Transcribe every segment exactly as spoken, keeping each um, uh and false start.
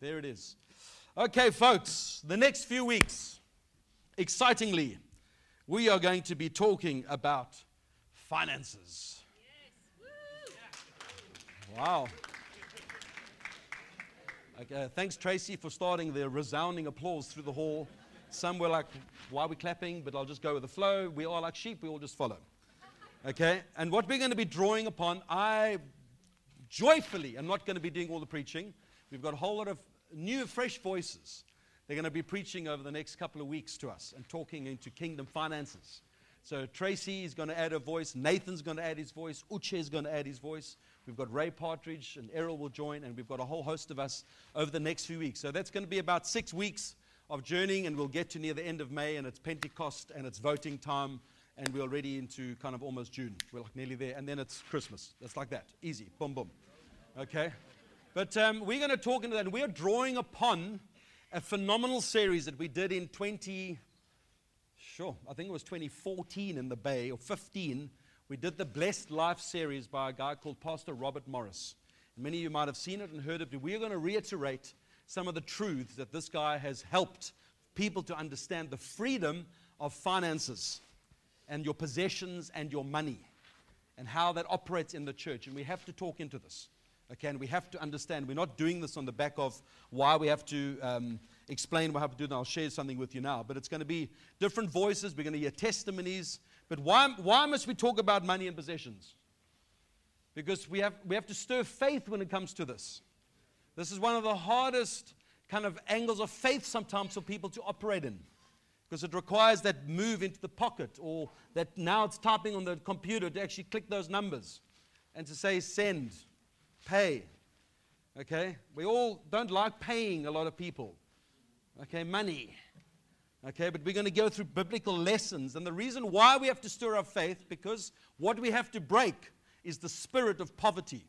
There it is. Okay, folks, the next few weeks, excitingly, we are going to be talking about finances. Wow. Okay, thanks, Tracy, for starting the resounding applause through the hall. Some were like, why are we clapping? But I'll just go with the flow. We are like sheep. We all just follow. Okay? And what we're going to be drawing upon, I joyfully am not going to be doing all the preaching. We've got a whole lot of new, fresh voices. They're going to be preaching over the next couple of weeks to us and talking into kingdom finances. So Tracy is going to add a voice. Nathan's going to add his voice. Uche is going to add his voice. We've got Ray Partridge and Errol will join, and we've got a whole host of us over the next few weeks. So that's going to be about six weeks of journeying, and we'll get to near the end of May, and it's Pentecost, and it's voting time, and we're already into kind of almost June. We're like nearly there, and then it's Christmas. It's like that. Easy. Boom, boom. Okay? But um, we're going to talk into that, and we're drawing upon a phenomenal series that we did in twenty, sure, I think it was twenty fourteen in the Bay, or fifteen. We did the Blessed Life series by a guy called Pastor Robert Morris. And many of you might have seen it and heard it, but we're going to reiterate some of the truths that this guy has helped people to understand the freedom of finances and your possessions and your money and how that operates in the church. And we have to talk into this. Okay, and we have to understand we're not doing this on the back of why we have to um, explain what we have to do, and I'll share something with you now. But it's going to be different voices. We're going to hear testimonies. But why, why must we talk about money and possessions? Because we have, we have to stir faith when it comes to this. This is one of the hardest kind of angles of faith sometimes for people to operate in. Because it requires that move into the pocket, or that now it's typing on the computer to actually click those numbers and to say send. Pay. Okay? We all don't like paying, a lot of people. Okay, money. Okay, but we're going to go through biblical lessons. And the reason why we have to stir our faith, because what we have to break is the spirit of poverty.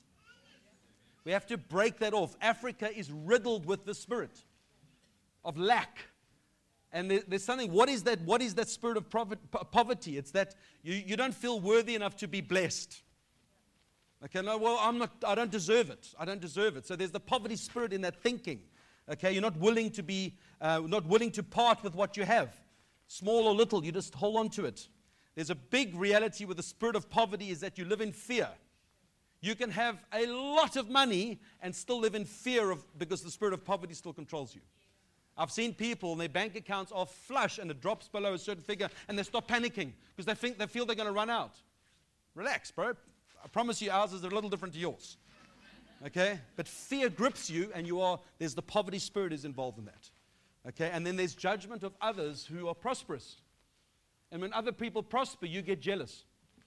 We have to break that off. Africa is riddled with the spirit of lack. And there, there's something, what is that? What is that spirit of poverty? It's that you, you don't feel worthy enough to be blessed. Okay, no, well, I'm not, I don't deserve it. I don't deserve it. So there's the poverty spirit in that thinking. Okay, you're not willing to be, uh, not willing to part with what you have. Small or little, you just hold on to it. There's a big reality with the spirit of poverty is that you live in fear. You can have a lot of money and still live in fear of, because the spirit of poverty still controls you. I've seen people, and their bank accounts are flush and it drops below a certain figure and they stop panicking because they think, they feel they're going to run out. Relax, bro. I promise you ours is a little different to yours. Okay? But fear grips you, and you are, there's the poverty spirit is involved in that. Okay? And then there's judgment of others who are prosperous. And when other people prosper, you get jealous.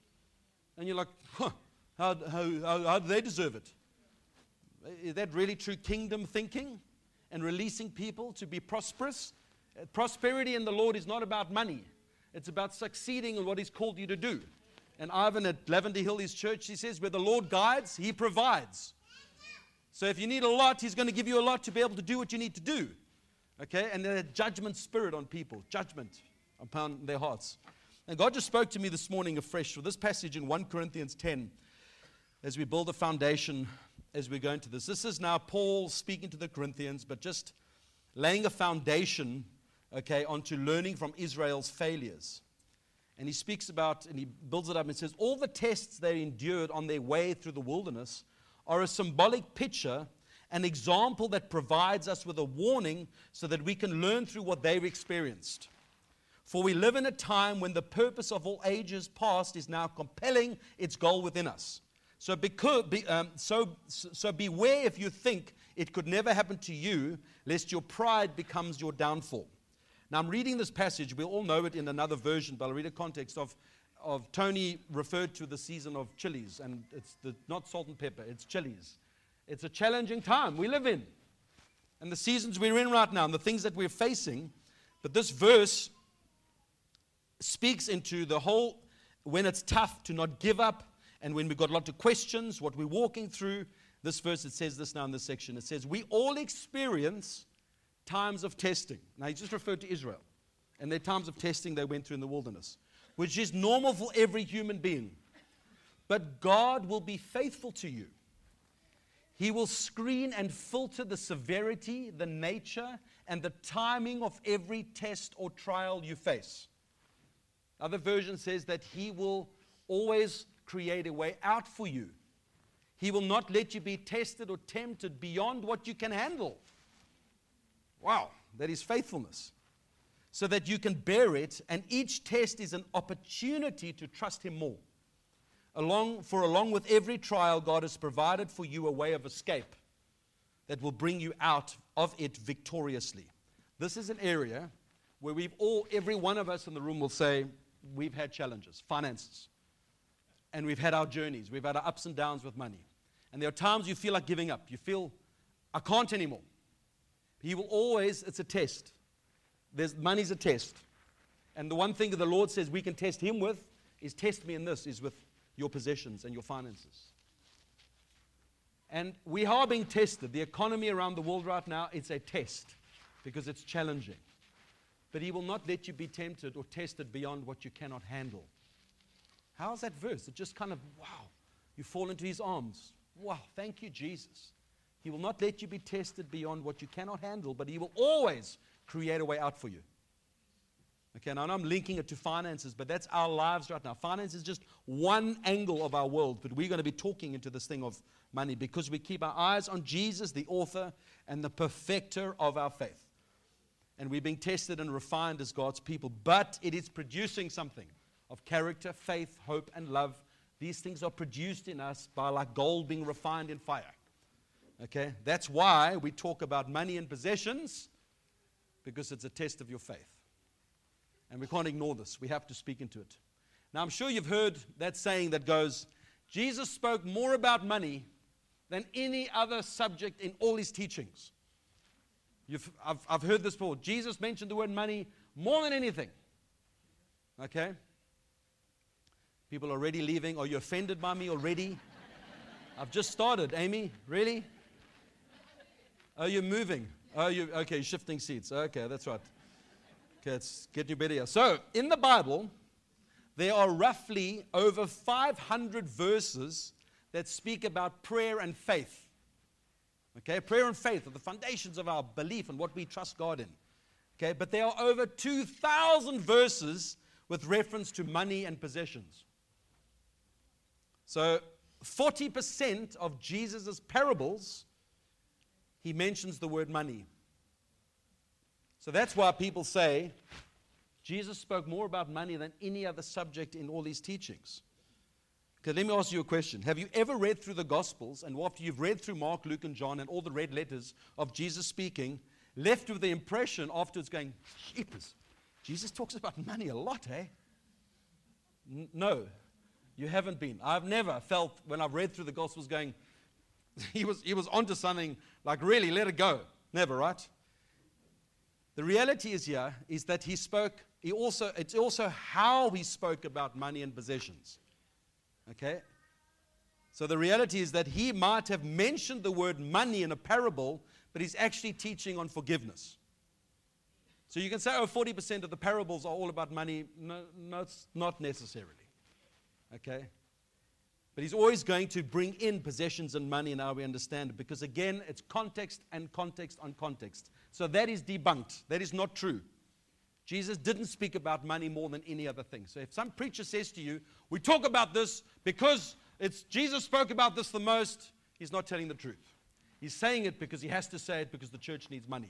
And you're like, huh, how, how, how, how do they deserve it? Is that really true kingdom thinking and releasing people to be prosperous? Uh, prosperity in the Lord is not about money. It's about succeeding in what He's called you to do. And Ivan at Lavender Hill, his church, he says, where the Lord guides, He provides. So if you need a lot, He's going to give you a lot to be able to do what you need to do. Okay? And there's a judgment spirit on people, judgment upon their hearts. And God just spoke to me this morning afresh for this passage in First Corinthians ten, as we build a foundation as we go into this. This is now Paul speaking to the Corinthians, but just laying a foundation, okay, onto learning from Israel's failures. And he speaks about, and he builds it up and says, all the tests they endured on their way through the wilderness are a symbolic picture, an example that provides us with a warning so that we can learn through what they've experienced. For we live in a time when the purpose of all ages past is now compelling its goal within us. So, because, be, um, so, so beware if you think it could never happen to you, lest your pride becomes your downfall. Now, I'm reading this passage. We all know it in another version, but I'll read a context of, of Tony referred to the season of chilies, and it's the, not salt and pepper, it's chilies. It's a challenging time we live in, and the seasons we're in right now, and the things that we're facing. But this verse speaks into the whole, when it's tough to not give up, and when we've got a lot of questions, what we're walking through. This verse, it says this now in this section. It says, we all experience times of testing. Now, he just referred to Israel and their times of testing they went through in the wilderness, which is normal for every human being. But God will be faithful to you. He will screen and filter the severity, the nature, and the timing of every test or trial you face. Other version says that He will always create a way out for you. He will not let you be tested or tempted beyond what you can handle. Wow, that is faithfulness. So that you can bear it, and each test is an opportunity to trust Him more. Along, for along with every trial, God has provided for you a way of escape that will bring you out of it victoriously. This is an area where we've all, every one of us in the room will say, we've had challenges, finances. And we've had our journeys. We've had our ups and downs with money. And there are times you feel like giving up. You feel, I can't anymore. He will always, it's a test. There's, money's a test. And the one thing that the Lord says we can test Him with is test me in this, is with your possessions and your finances. And we are being tested. The economy around the world right now, it's a test because it's challenging. But He will not let you be tempted or tested beyond what you cannot handle. How's that verse? It just kind of, wow, you fall into His arms. Wow, thank you, Jesus. He will not let you be tested beyond what you cannot handle, but He will always create a way out for you. Okay, now I'm linking it to finances, but that's our lives right now. Finance is just one angle of our world, but we're going to be talking into this thing of money because we keep our eyes on Jesus, the author and the perfecter of our faith. And we're being tested and refined as God's people, but it is producing something of character, faith, hope, and love. These things are produced in us by like gold being refined in fire. Okay, that's why we talk about money and possessions, because it's a test of your faith. And we can't ignore this. We have to speak into it. Now, I'm sure you've heard that saying that goes, Jesus spoke more about money than any other subject in all His teachings. You've, I've, I've heard this before. Jesus mentioned the word money more than anything. Okay? People are already leaving. Are you offended by me already? I've just started. Amy, really? Oh, you're moving. Oh, you okay, shifting seats. Okay, that's right. Okay, it's getting better here. So, in the Bible, there are roughly over five hundred verses that speak about prayer and faith. Okay, prayer and faith are the foundations of our belief and what we trust God in. Okay, but there are over two thousand verses with reference to money and possessions. So, forty percent of Jesus' parables, He mentions the word money. So that's why people say Jesus spoke more about money than any other subject in all His teachings. Okay, let me ask you a question. Have you ever read through the Gospels, and after you've read through Mark, Luke, and John, and all the red letters of Jesus speaking, left with the impression afterwards going, sheepers, Jesus talks about money a lot, eh? N- no, you haven't been. I've never felt, when I've read through the Gospels, going, he was, he was onto something, like really, let it go. Never, right? The reality is here is that he spoke, he also, it's also how he spoke about money and possessions. Okay? So the reality is that he might have mentioned the word money in a parable, but he's actually teaching on forgiveness. So you can say, oh, forty percent of the parables are all about money. No, no, it's not necessarily. Okay? But he's always going to bring in possessions and money and how we understand it. Because again, it's context and context on context. So that is debunked. That is not true. Jesus didn't speak about money more than any other thing. So if some preacher says to you, we talk about this because it's Jesus spoke about this the most, he's not telling the truth. He's saying it because he has to say it because the church needs money.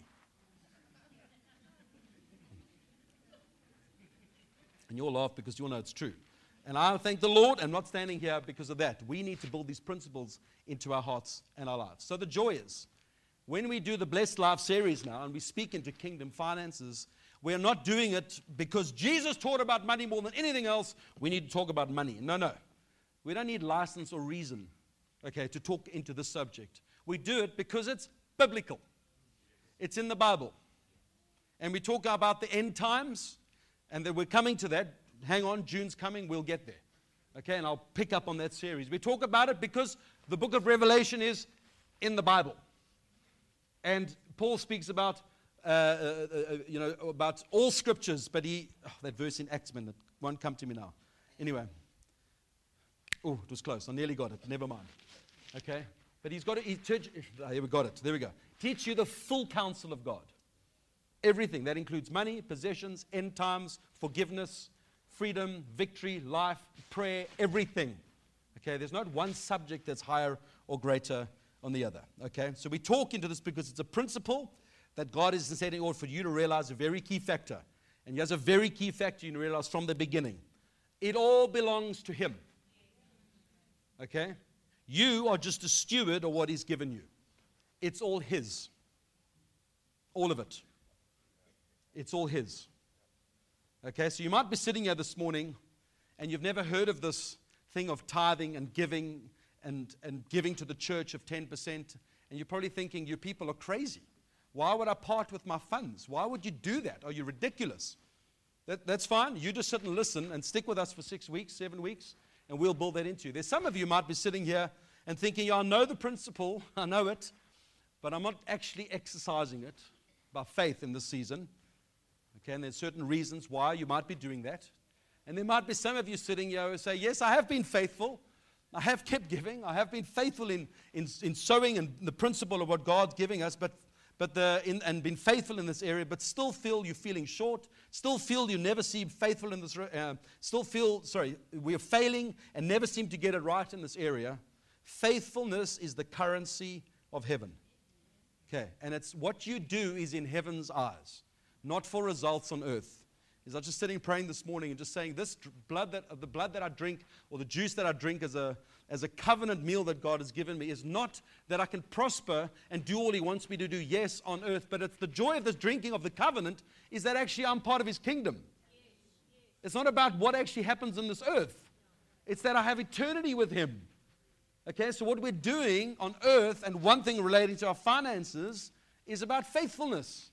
And you'll laugh because you'll know it's true. And I thank the Lord. I'm not standing here because of that. We need to build these principles into our hearts and our lives. So the joy is, when we do the Blessed Life series now and we speak into kingdom finances, we're not doing it because Jesus taught about money more than anything else. We need to talk about money. No, no. We don't need license or reason, okay, to talk into this subject. We do it because it's biblical. It's in the Bible. And we talk about the end times, and that we're coming to that. Hang on, June's coming, we'll get there. Okay, and I'll pick up on that series. We talk about it because the book of Revelation is in the Bible. And Paul speaks about, uh, uh, uh, you know, about all scriptures, but he, oh, that verse in Acts, man, that won't come to me now. Anyway. Oh, it was close. I nearly got it. Never mind. Okay. But he's got to, he teach, oh, here we got it, there we go. Teach you the full counsel of God. Everything. That includes money, possessions, end times, forgiveness, freedom, victory, life, prayer, everything. Okay, there's not one subject that's higher or greater on the other. Okay, so we talk into this because it's a principle that God is setting order for you to realize a very key factor. And he has a very key factor you need to realize from the beginning. It all belongs to him. Okay? You are just a steward of what he's given you. It's all his. All of it. It's all his. Okay, so you might be sitting here this morning and you've never heard of this thing of tithing and giving and, and giving to the church of ten percent. And you're probably thinking, you people are crazy. Why would I part with my funds? Why would you do that? Are you ridiculous? That, that's fine. You just sit and listen and stick with us for six weeks, seven weeks, and we'll build that into you. There's some of you might be sitting here and thinking, yeah, I know the principle, I know it, but I'm not actually exercising it by faith in this season. Okay, and there's certain reasons why you might be doing that. And there might be some of you sitting here who say, yes, I have been faithful. I have kept giving. I have been faithful in, in, in sowing and the principle of what God's giving us, but But the, in, and been faithful in this area, but still feel you're feeling short, still feel you never seem faithful in this, uh, still feel, sorry, we're failing and never seem to get it right in this area. Faithfulness is the currency of heaven. Okay, and it's what you do is in heaven's eyes, not for results on earth. Is I was just sitting praying this morning and just saying, this blood that the blood that I drink or the juice that I drink as a as a covenant meal that God has given me is not that I can prosper and do all he wants me to do, yes, on earth, but it's the joy of this drinking of the covenant is that actually I'm part of his kingdom. Yes, yes. It's not about what actually happens on this earth. It's that I have eternity with him. Okay, so what we're doing on earth, and one thing relating to our finances, is about faithfulness.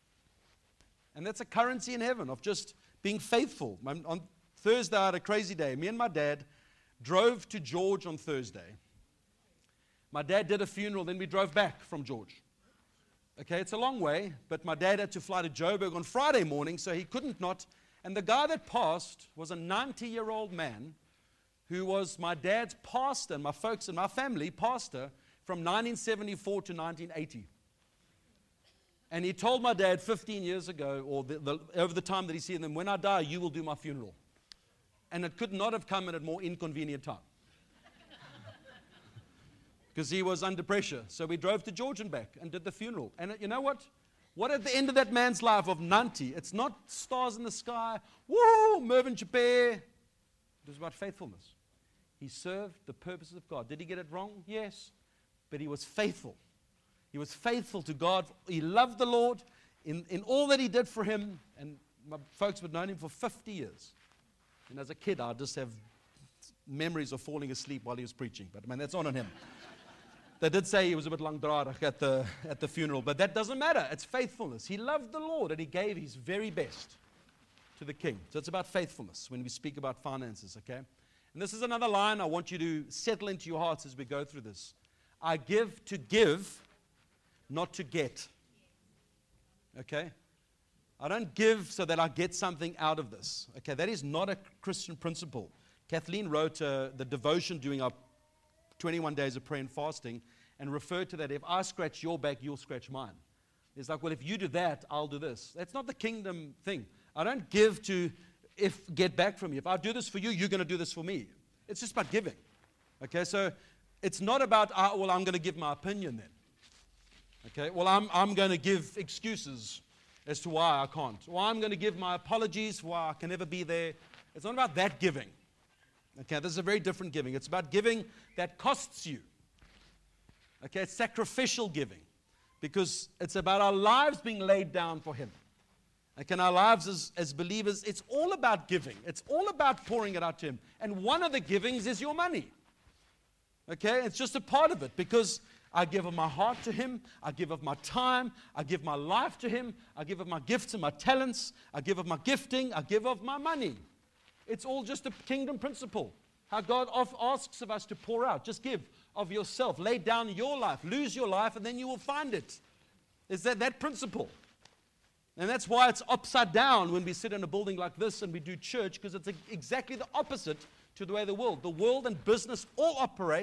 And that's a currency in heaven of just being faithful. On Thursday, I had a crazy day. Me and my dad drove to George on Thursday. My dad did a funeral, then we drove back from George. Okay, it's a long way, but my dad had to fly to Joburg on Friday morning, so he couldn't not. And the guy that passed was a ninety-year-old man who was my dad's pastor, and my folks and my family pastor, from nineteen seventy-four to nineteen eighty. And he told my dad fifteen years ago, or the, the, over the time that he's seen them, when I die, you will do my funeral. And it could not have come at a more inconvenient time. Because he was under pressure. So we drove to George and back and did the funeral. And you know what? What at the end of that man's life of ninety, it's not stars in the sky, woo, Mervyn Chappé. It was about faithfulness. He served the purposes of God. Did he get it wrong? Yes. But he was faithful. He was faithful to God. He loved the Lord in, in all that he did for him. And my folks would have known him for fifty years. And as a kid, I just have memories of falling asleep while he was preaching. But, man, that's not on him. They did say he was a bit langdradig at the, at the funeral. But that doesn't matter. It's faithfulness. He loved the Lord, and he gave his very best to the king. So it's about faithfulness when we speak about finances, okay? And this is another line I want you to settle into your hearts as we go through this. I give to give, not to get. Okay? I don't give so that I get something out of this. Okay, that is not a Christian principle. Kathleen wrote uh, the devotion during our twenty-one days of prayer and fasting and referred to that. If I scratch your back, you'll scratch mine. It's like, well, if you do that, I'll do this. That's not the kingdom thing. I don't give to if get back from you. If I do this for you, you're going to do this for me. It's just about giving. Okay, so it's not about, uh, well, I'm going to give my opinion then. Okay, well, I'm, I'm going to give excuses as to why I can't. Or I'm going to give my apologies for why I can never be there. It's not about that giving. Okay, this is a very different giving. It's about giving that costs you. Okay, it's sacrificial giving because it's about our lives being laid down for him. Okay, and our lives as, as believers, it's all about giving. It's all about pouring it out to him. And one of the givings is your money. Okay, it's just a part of it because I give of my heart to him. I give of my time. I give my life to him. I give of my gifts and my talents. I give of my gifting. I give of my money. It's all just a kingdom principle. How God asks of us to pour out. Just give of yourself. Lay down your life. Lose your life and then you will find it. Is that that principle? And that's why it's upside down when we sit in a building like this and we do church, because it's exactly the opposite to the way the world. The world and business all operates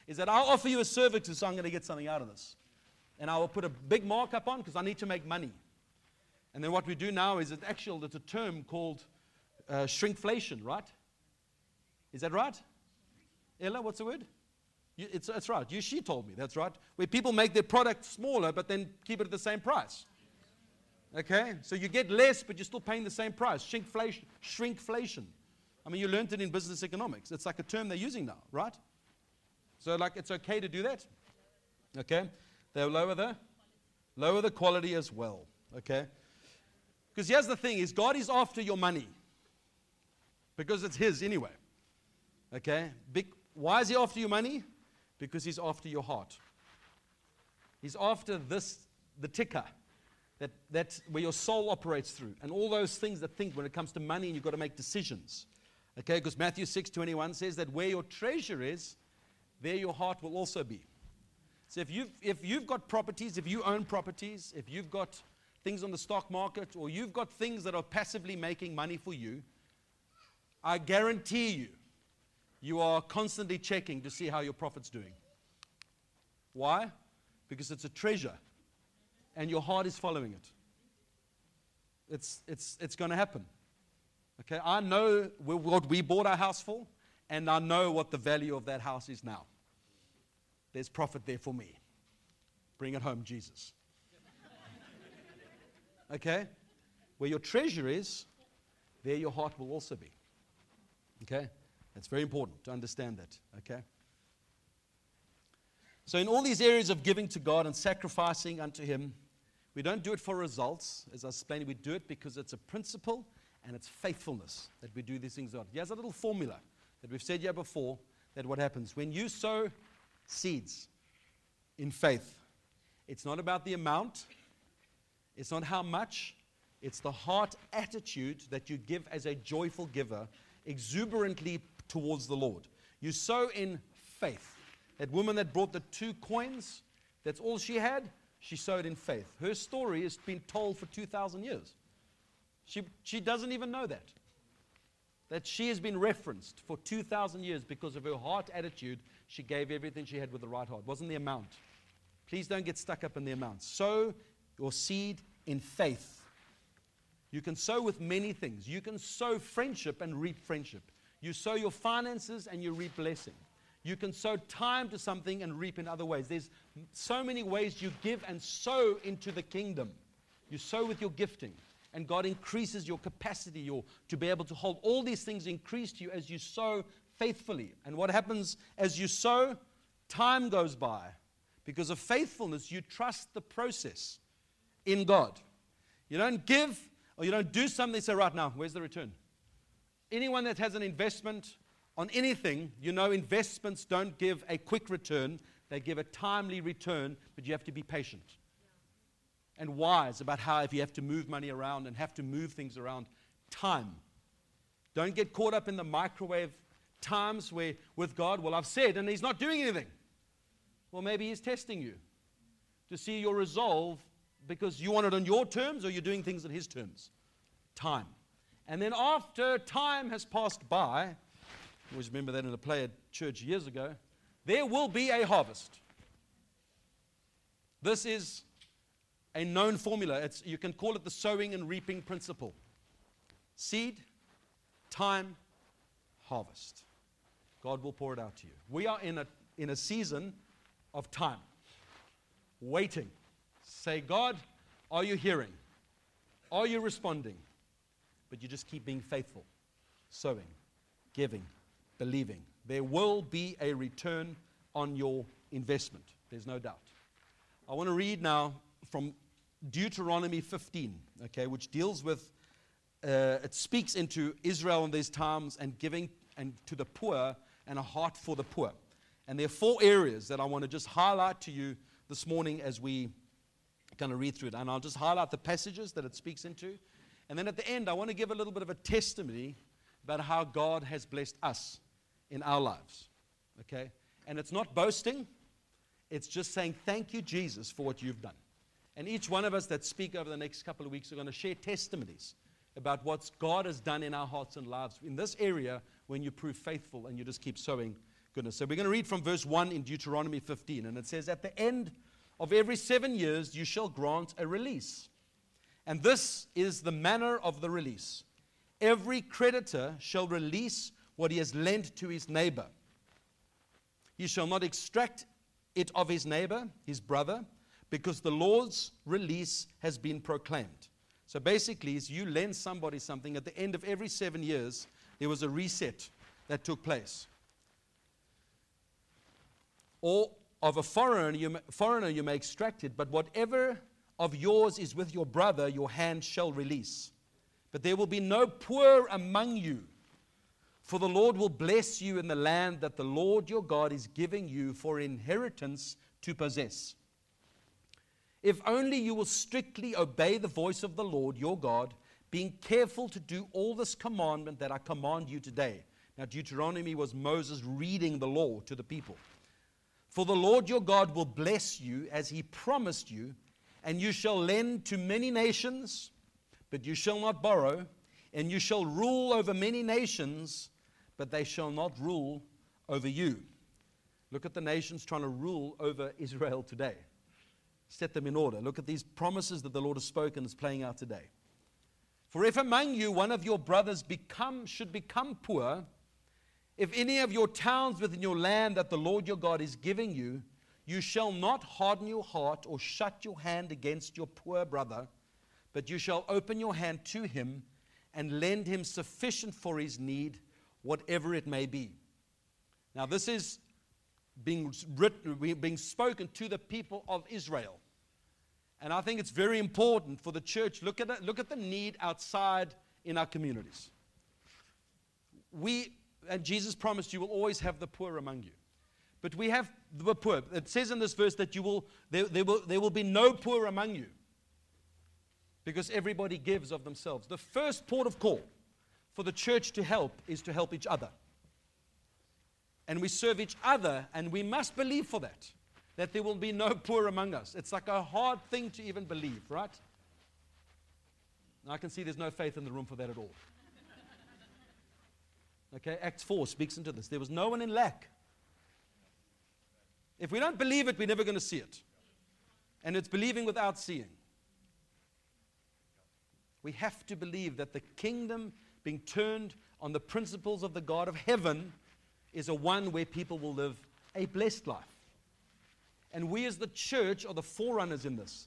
is that I'll offer you a service, so I'm going to get something out of this. And I will put a big markup on because I need to make money. And then what we do now is, it actually, it's a term called uh, shrinkflation, right? Is that right? Ella, what's the word? You, it's, that's right. You, she told me, that's right. Where people make their product smaller, but then keep it at the same price. Okay? So you get less, but you're still paying the same price. Shrinkflation. Shrinkflation. I mean, you learned it in business economics. It's like a term they're using now, right? So, like, it's okay to do that. Okay? They'll lower the, lower the quality as well. Okay? Because here's the thing, is God is after your money. Because it's His anyway. Okay? Big, why is He after your money? Because He's after your heart. He's after this, the ticker, that, that where your soul operates through. And all those things that think when it comes to money, and you've got to make decisions. Okay? Because Matthew six twenty-one says that where your treasure is, there your heart will also be. So if you've, if you've got properties, if you own properties, if you've got things on the stock market, or you've got things that are passively making money for you, I guarantee you, you are constantly checking to see how your profit's doing. Why? Because it's a treasure, and your heart is following it. It's, it's, it's going to happen. Okay, I know what we bought our house for, and I know what the value of that house is now. There's profit there for me. Bring it home, Jesus. Okay? Where your treasure is, there your heart will also be. Okay? It's very important to understand that. Okay? So in all these areas of giving to God and sacrificing unto Him, we don't do it for results. As I explained, we do it because it's a principle and it's faithfulness that we do these things on. Here's a little formula that we've said here before, that what happens when you sow seeds in faith, it's not about the amount, it's not how much, it's the heart attitude that you give as a joyful giver, exuberantly towards the Lord. You sow in faith. That woman that brought the two coins, that's all she had, she sowed in faith. Her story has been told for two thousand years. She, she doesn't even know that. That she has been referenced for two thousand years because of her heart attitude. She gave everything she had with the right heart. It wasn't the amount. Please don't get stuck up in the amount. Sow your seed in faith. You can sow with many things. You can sow friendship and reap friendship. You sow your finances and you reap blessing. You can sow time to something and reap in other ways. There's so many ways you give and sow into the kingdom. You sow with your gifting, and God increases your capacity your, to be able to hold. All these things increase to you as you sow faithfully. And what happens as you sow? Time goes by. Because of faithfulness, you trust the process in God. You don't give or you don't do something and say, right now, where's the return? Anyone that has an investment on anything, you know investments don't give a quick return. They give a timely return, but you have to be patient. And wise about how, if you have to move money around and have to move things around, time. Don't get caught up in the microwave times where with God, well, I've said, and He's not doing anything. Well, maybe He's testing you to see your resolve, because you want it on your terms or you're doing things on His terms. Time. And then after time has passed by, I always remember that in a play at church years ago, there will be a harvest. This is a known formula. It's, you can call it the sowing and reaping principle. Seed, time, harvest. God will pour it out to you. We are in a, in a season of time. Waiting. Say, God, are you hearing? Are you responding? But you just keep being faithful. Sowing, giving, believing. There will be a return on your investment. There's no doubt. I want to read now from Deuteronomy fifteen, okay, which deals with, uh, it speaks into Israel in these times and giving and to the poor and a heart for the poor. And there are four areas that I want to just highlight to you this morning as we kind of read through it. And I'll just highlight the passages that it speaks into. And then at the end, I want to give a little bit of a testimony about how God has blessed us in our lives, okay? And it's not boasting. It's just saying, thank you, Jesus, for what you've done. And each one of us that speak over the next couple of weeks are going to share testimonies about what God has done in our hearts and lives in this area when you prove faithful and you just keep sowing goodness. So we're going to read from verse one in Deuteronomy fifteen. And it says, at the end of every seven years, you shall grant a release. And this is the manner of the release. Every creditor shall release what he has lent to his neighbor. He shall not extract it of his neighbor, his brother, because the Lord's release has been proclaimed. So basically, as you lend somebody something, at the end of every seven years, there was a reset that took place. Or of a foreigner you, may, foreigner you may extract it, but whatever of yours is with your brother, your hand shall release. But there will be no poor among you, for the Lord will bless you in the land that the Lord your God is giving you for inheritance to possess. If only you will strictly obey the voice of the Lord your God, being careful to do all this commandment that I command you today. Now, Deuteronomy was Moses reading the law to the people. For the Lord your God will bless you as he promised you, and you shall lend to many nations, but you shall not borrow, and you shall rule over many nations, but they shall not rule over you. Look at the nations trying to rule over Israel today. Set them in order. Look at these promises that the Lord has spoken is playing out today. For if among you one of your brothers become should become poor, if any of your towns within your land that the Lord your God is giving you, you shall not harden your heart or shut your hand against your poor brother, but you shall open your hand to him and lend him sufficient for his need, whatever it may be. Now this is being written, being spoken to the people of Israel. And I think it's very important for the church. Look at it, look at the need outside in our communities. We, and Jesus promised you will always have the poor among you. But we have the poor. It says in this verse that you will there, there will there will be no poor among you, because everybody gives of themselves. The first port of call for the church to help is to help each other. And we serve each other, and we must believe for that, that there will be no poor among us. It's like a hard thing to even believe, right? And I can see there's no faith in the room for that at all. Okay, Acts four speaks into this. There was no one in lack. If we don't believe it, we're never going to see it. And it's believing without seeing. We have to believe that the kingdom being turned on the principles of the God of heaven is a one where people will live a blessed life. And we as the church are the forerunners in this.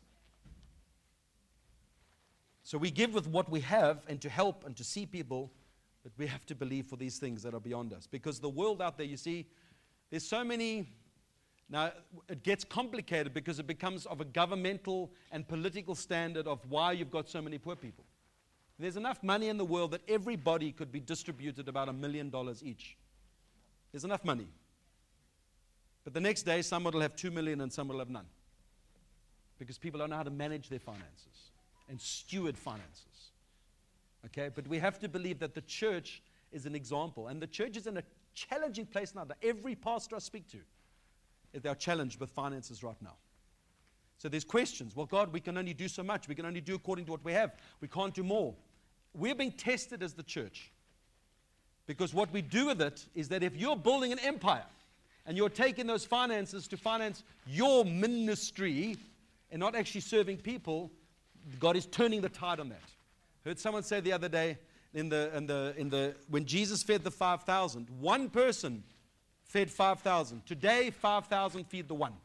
So we give with what we have and to help and to see people, but we have to believe for these things that are beyond us. Because the world out there, you see, there's so many. Now, it gets complicated because it becomes of a governmental and political standard of why you've got so many poor people. There's enough money in the world that everybody could be distributed about a million dollars each. There's enough money. But the next day, someone will have two million and someone will have none. Because people don't know how to manage their finances and steward finances. Okay? But we have to believe that the church is an example. And the church is in a challenging place now. Every pastor I speak to, they are challenged with finances right now. So there's questions. Well, God, we can only do so much. We can only do according to what we have. We can't do more. We're being tested as the church. Because what we do with it is that if you're building an empire and you're taking those finances to finance your ministry and not actually serving people, God is turning the tide on that. Heard someone say the other day in the in the in the when Jesus fed the five thousand, one person fed five thousand. Today, five thousand feed the one.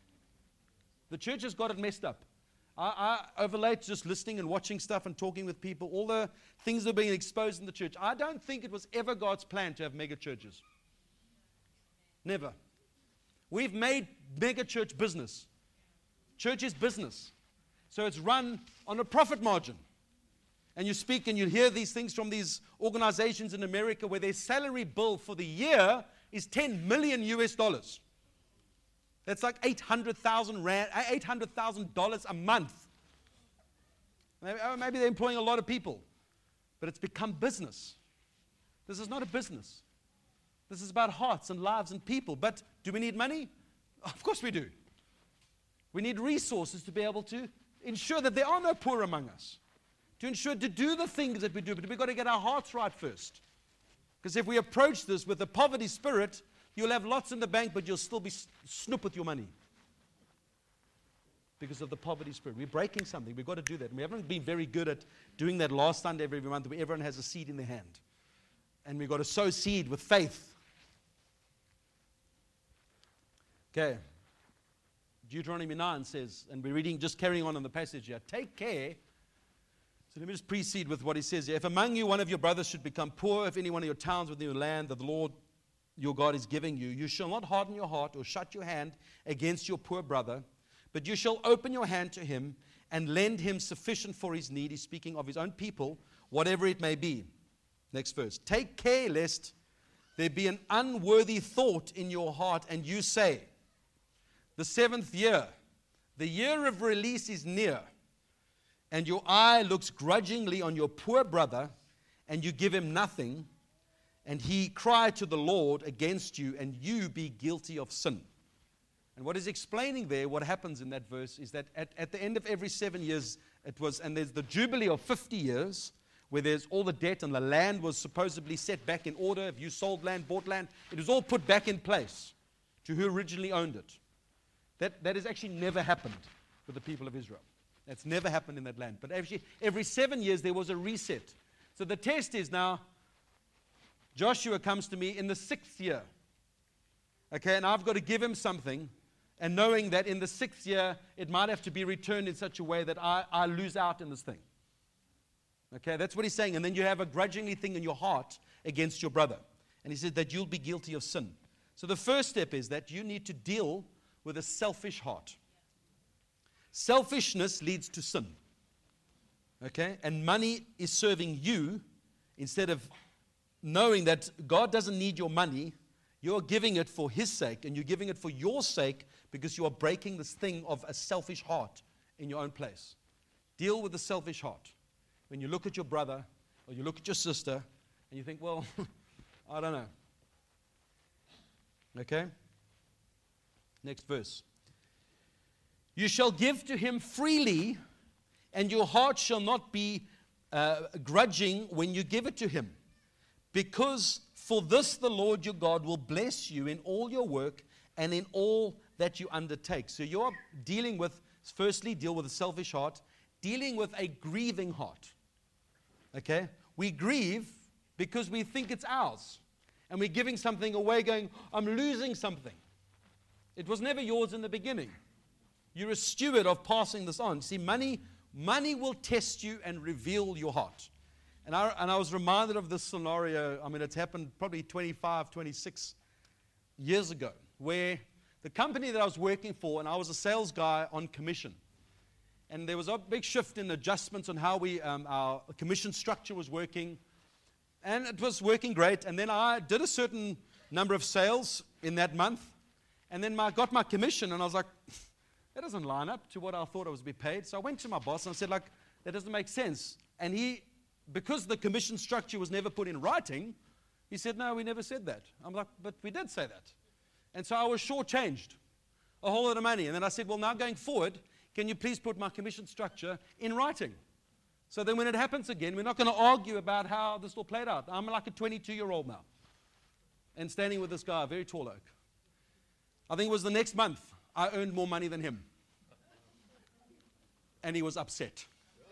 The church has got it messed up. I, I overlate just listening and watching stuff and talking with people, all the things that are being exposed in the church. I don't think it was ever God's plan to have mega churches. Never. We've made mega church business. Church is business. So it's run on a profit margin. And you speak and you hear these things from these organizations in America where their salary bill for the year is ten million U S dollars. That's like eight hundred thousand rand, eight hundred thousand dollars a month. Maybe, maybe they're employing a lot of people, but it's become business. This is not a business. This is about hearts and lives and people. But do we need money? Of course we do. We need resources to be able to ensure that there are no poor among us, to ensure to do the things that we do. But we've got to get our hearts right first. Because if we approach this with a poverty spirit, You'll have lots in the bank, but you'll still be snoop with your money because of the poverty spirit. We're breaking something. We've got to do that. And we haven't been very good at doing that last Sunday every month where everyone has a seed in their hand. And we've got to sow seed with faith. Okay. Deuteronomy nine says, and we're reading, just carrying on in the passage here, take care. So let me just precede with what he says here. If among you one of your brothers should become poor, if any one of your towns within your land that the Lord your God is giving you, you shall not harden your heart or shut your hand against your poor brother, but you shall open your hand to him and lend him sufficient for his need. He's speaking of his own people, whatever it may be. Next verse. Take care lest there be an unworthy thought in your heart, and you say, the seventh year, the year of release is near, and your eye looks grudgingly on your poor brother, and you give him nothing, and he cry to the Lord against you, and you be guilty of sin. And what is explaining there, what happens in that verse, is that at, at the end of every seven years, it was, and there's the Jubilee of fifty years, where there's all the debt, and the land was supposedly set back in order. If you sold land, bought land, it was all put back in place to who originally owned it. That, that has actually never happened with the people of Israel. That's never happened in that land. But actually, every seven years, there was a reset. So the test is now, Joshua comes to me in the sixth year. Okay, and I've got to give him something, and knowing that in the sixth year, it might have to be returned in such a way that I, I lose out in this thing. Okay, that's what he's saying. And then you have a grudgingly thing in your heart against your brother. And he said that you'll be guilty of sin. So the first step is that you need to deal with a selfish heart. Selfishness leads to sin. Okay? And money is serving you instead of knowing that God doesn't need your money. You're giving it for his sake, and you're giving it for your sake because you are breaking this thing of a selfish heart in your own place. Deal with the selfish heart. When you look at your brother or you look at your sister and you think, well, I don't know. Okay? Next verse. You shall give to him freely, and your heart shall not be uh, grudging when you give it to him. Because for this the Lord your God will bless you in all your work and in all that you undertake. So you're dealing with, firstly, deal with a selfish heart, dealing with a grieving heart. Okay? We grieve because we think it's ours. And we're giving something away going, I'm losing something. It was never yours in the beginning. You're a steward of passing this on. See, money, money will test you and reveal your heart. And I, and I was reminded of this scenario. I mean, it's happened probably twenty-five, twenty-six years ago, where the company that I was working for, and I was a sales guy on commission. And there was a big shift in adjustments on how we, um, our commission structure was working. And it was working great. And then I did a certain number of sales in that month. And then I got my commission, and I was like, that doesn't line up to what I thought I was to be paid. So I went to my boss, and I said, like, that doesn't make sense. And he, because the commission structure was never put in writing, he said, no, we never said that. I'm like, but we did say that. And so I was shortchanged a whole lot of money. And then I said, well, now going forward, can you please put my commission structure in writing? So then when it happens again, we're not going to argue about how this all played out. I'm like a twenty-two-year-old now and standing with this guy, a very tall oak. I think it was the next month, I earned more money than him. And he was upset.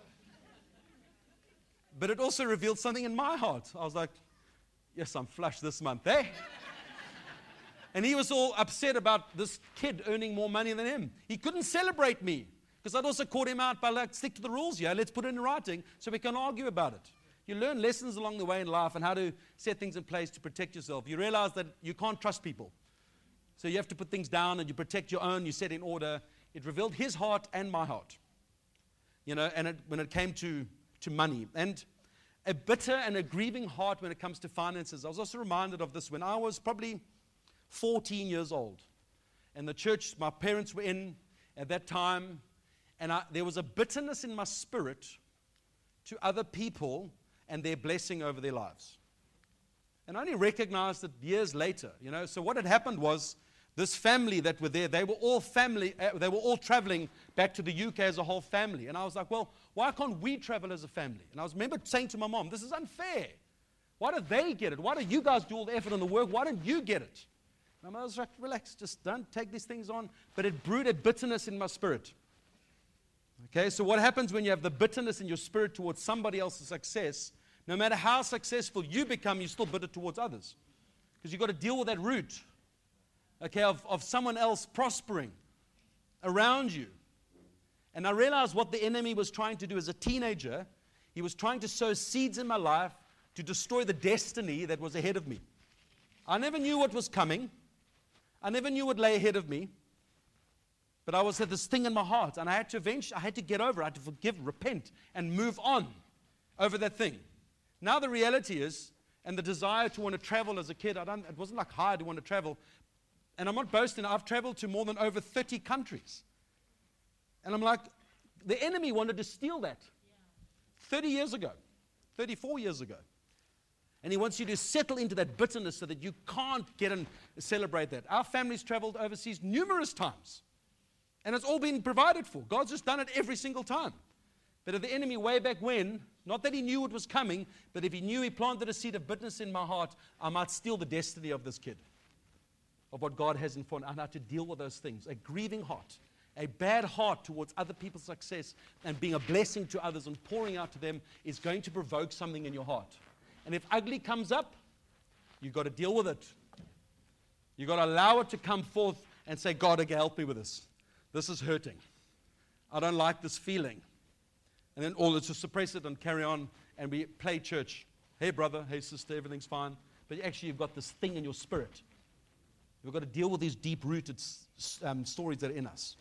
But it also revealed something in my heart. I was like, yes, I'm flush this month, eh? And he was all upset about this kid earning more money than him. He couldn't celebrate me because I'd also caught him out by like, stick to the rules here. Let's put it in writing so we can argue about it. You learn lessons along the way in life and how to set things in place to protect yourself. You realize that you can't trust people. So you have to put things down and you protect your own, you set in order. It revealed his heart and my heart. You know, and it, when it came to, to money. And a bitter and a grieving heart when it comes to finances. I was also reminded of this when I was probably fourteen years old. And the church my parents were in at that time. And I, there was a bitterness in my spirit to other people and their blessing over their lives. And I only recognized it years later, you know. So what had happened was this family that were there, they were all family, uh, they were all traveling back to the U K as a whole family. And I was like, well, why can't we travel as a family? And I was remember saying to my mom, this is unfair. Why do they get it? Why do you guys do all the effort and the work? Why don't you get it? And I was like, relax, just don't take these things on. But it brewed a bitterness in my spirit. Okay, so what happens when you have the bitterness in your spirit towards somebody else's success, no matter how successful you become, you're still bitter towards others. Because you've got to deal with that root, okay, of, of someone else prospering around you. And I realized what the enemy was trying to do as a teenager. He was trying to sow seeds in my life to destroy the destiny that was ahead of me. I never knew what was coming. I never knew what lay ahead of me. But I was had this thing in my heart, and I had to eventually, I had to get over, I had to forgive, repent, and move on over that thing. Now the reality is, and the desire to want to travel as a kid, I don't, it wasn't like hard to want to travel. And I'm not boasting, I've traveled to more than over thirty countries. And I'm like, the enemy wanted to steal that thirty years ago, thirty-four years ago. And he wants you to settle into that bitterness so that you can't get and celebrate that. Our family's traveled overseas numerous times. And it's all been provided for. God's just done it every single time. But if the enemy way back when, not that he knew it was coming, but if he knew he planted a seed of bitterness in my heart, I might steal the destiny of this kid, of what God has in front. I have to deal with those things. A grieving heart, a bad heart towards other people's success and being a blessing to others and pouring out to them is going to provoke something in your heart. And if ugly comes up, you've got to deal with it. You've got to allow it to come forth and say, God, okay, help me with this. This is hurting. I don't like this feeling. And then all to suppress it and carry on and we play church. Hey, brother. Hey, sister. Everything's fine. But actually, you've got this thing in your spirit. You've got to deal with these deep-rooted um, stories that are in us.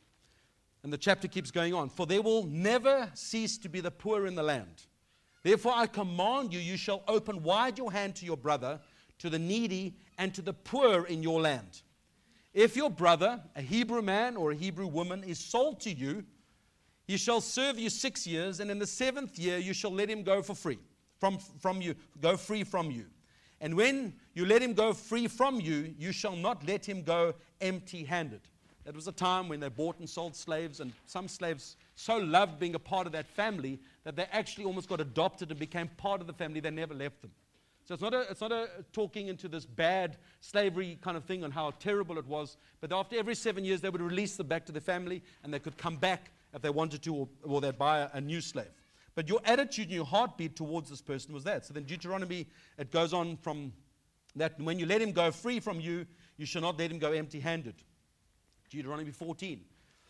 And the chapter keeps going on. For there will never cease to be the poor in the land. Therefore, I command you, you shall open wide your hand to your brother, to the needy, and to the poor in your land. If your brother, a Hebrew man or a Hebrew woman, is sold to you, he shall serve you six years, and in the seventh year you shall let him go for free, from, from you, go free from you. And when you let him go free from you, you shall not let him go empty-handed. That was a time when they bought and sold slaves, and some slaves so loved being a part of that family that they actually almost got adopted and became part of the family. They never left them. So it's not a, it's not a talking into this bad slavery kind of thing on how terrible it was, but after every seven years they would release them back to the family and they could come back if they wanted to, or, or they'd buy a, a new slave. But your attitude and your heartbeat towards this person was that. So then Deuteronomy, it goes on from that, when you let him go free from you, you shall not let him go empty-handed. Deuteronomy fourteen.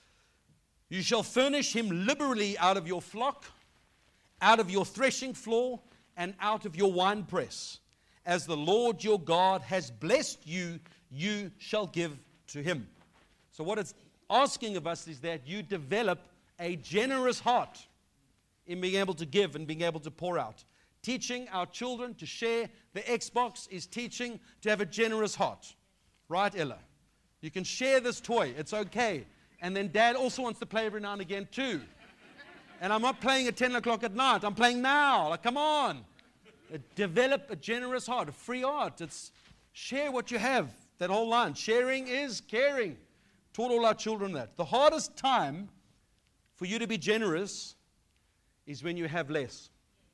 You shall furnish him liberally out of your flock, out of your threshing floor, and out of your winepress. As the Lord your God has blessed you, you shall give to him. So what it's asking of us is that you develop a generous heart in being able to give and being able to pour out. Teaching our children to share the Xbox is teaching to have a generous heart. Right, Ella? You can share this toy. It's okay. And then Dad also wants to play every now and again too. And I'm not playing at ten o'clock at night. I'm playing now. Like, come on. Develop a generous heart, a free heart. It's share what you have. That whole line. Sharing is caring. Taught all our children that. The hardest time for you to be generous is when you have less.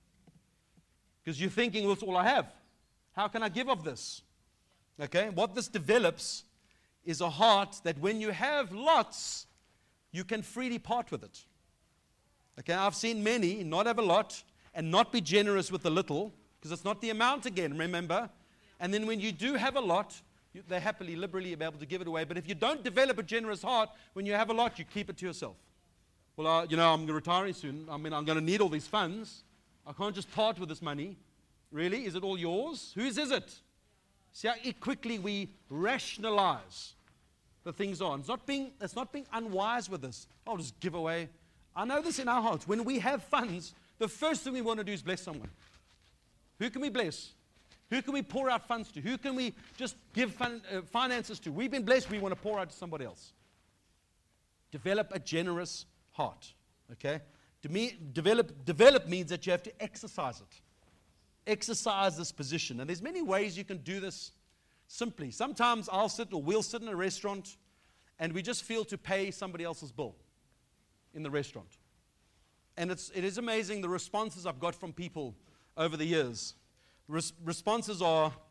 Because you're thinking, well, that's all I have. How can I give of this? Okay? What this develops is a heart that when you have lots, you can freely part with it. Okay, I've seen many not have a lot and not be generous with the little, because it's not the amount again, remember? And then when you do have a lot, you, they happily, liberally be able to give it away. But if you don't develop a generous heart, when you have a lot, you keep it to yourself. Well, uh, you know, I'm retiring soon. I mean, I'm going to need all these funds. I can't just part with this money. Really? Is it all yours? Whose is it? See how quickly we rationalize the things on. It's not being, it's not being unwise with this. I'll just give away. I know this in our hearts. When we have funds, the first thing we want to do is bless someone. Who can we bless? Who can we pour out funds to? Who can we just give fun, uh, finances to? We've been blessed. We want to pour out to somebody else. Develop a generous heart. Okay? To me, develop, develop means that you have to exercise it. Exercise this position. And there's many ways you can do this simply. Sometimes I'll sit or we'll sit in a restaurant and we just feel to pay somebody else's bill in the restaurant. And it's, it is amazing the responses I've got from people over the years. Res- responses are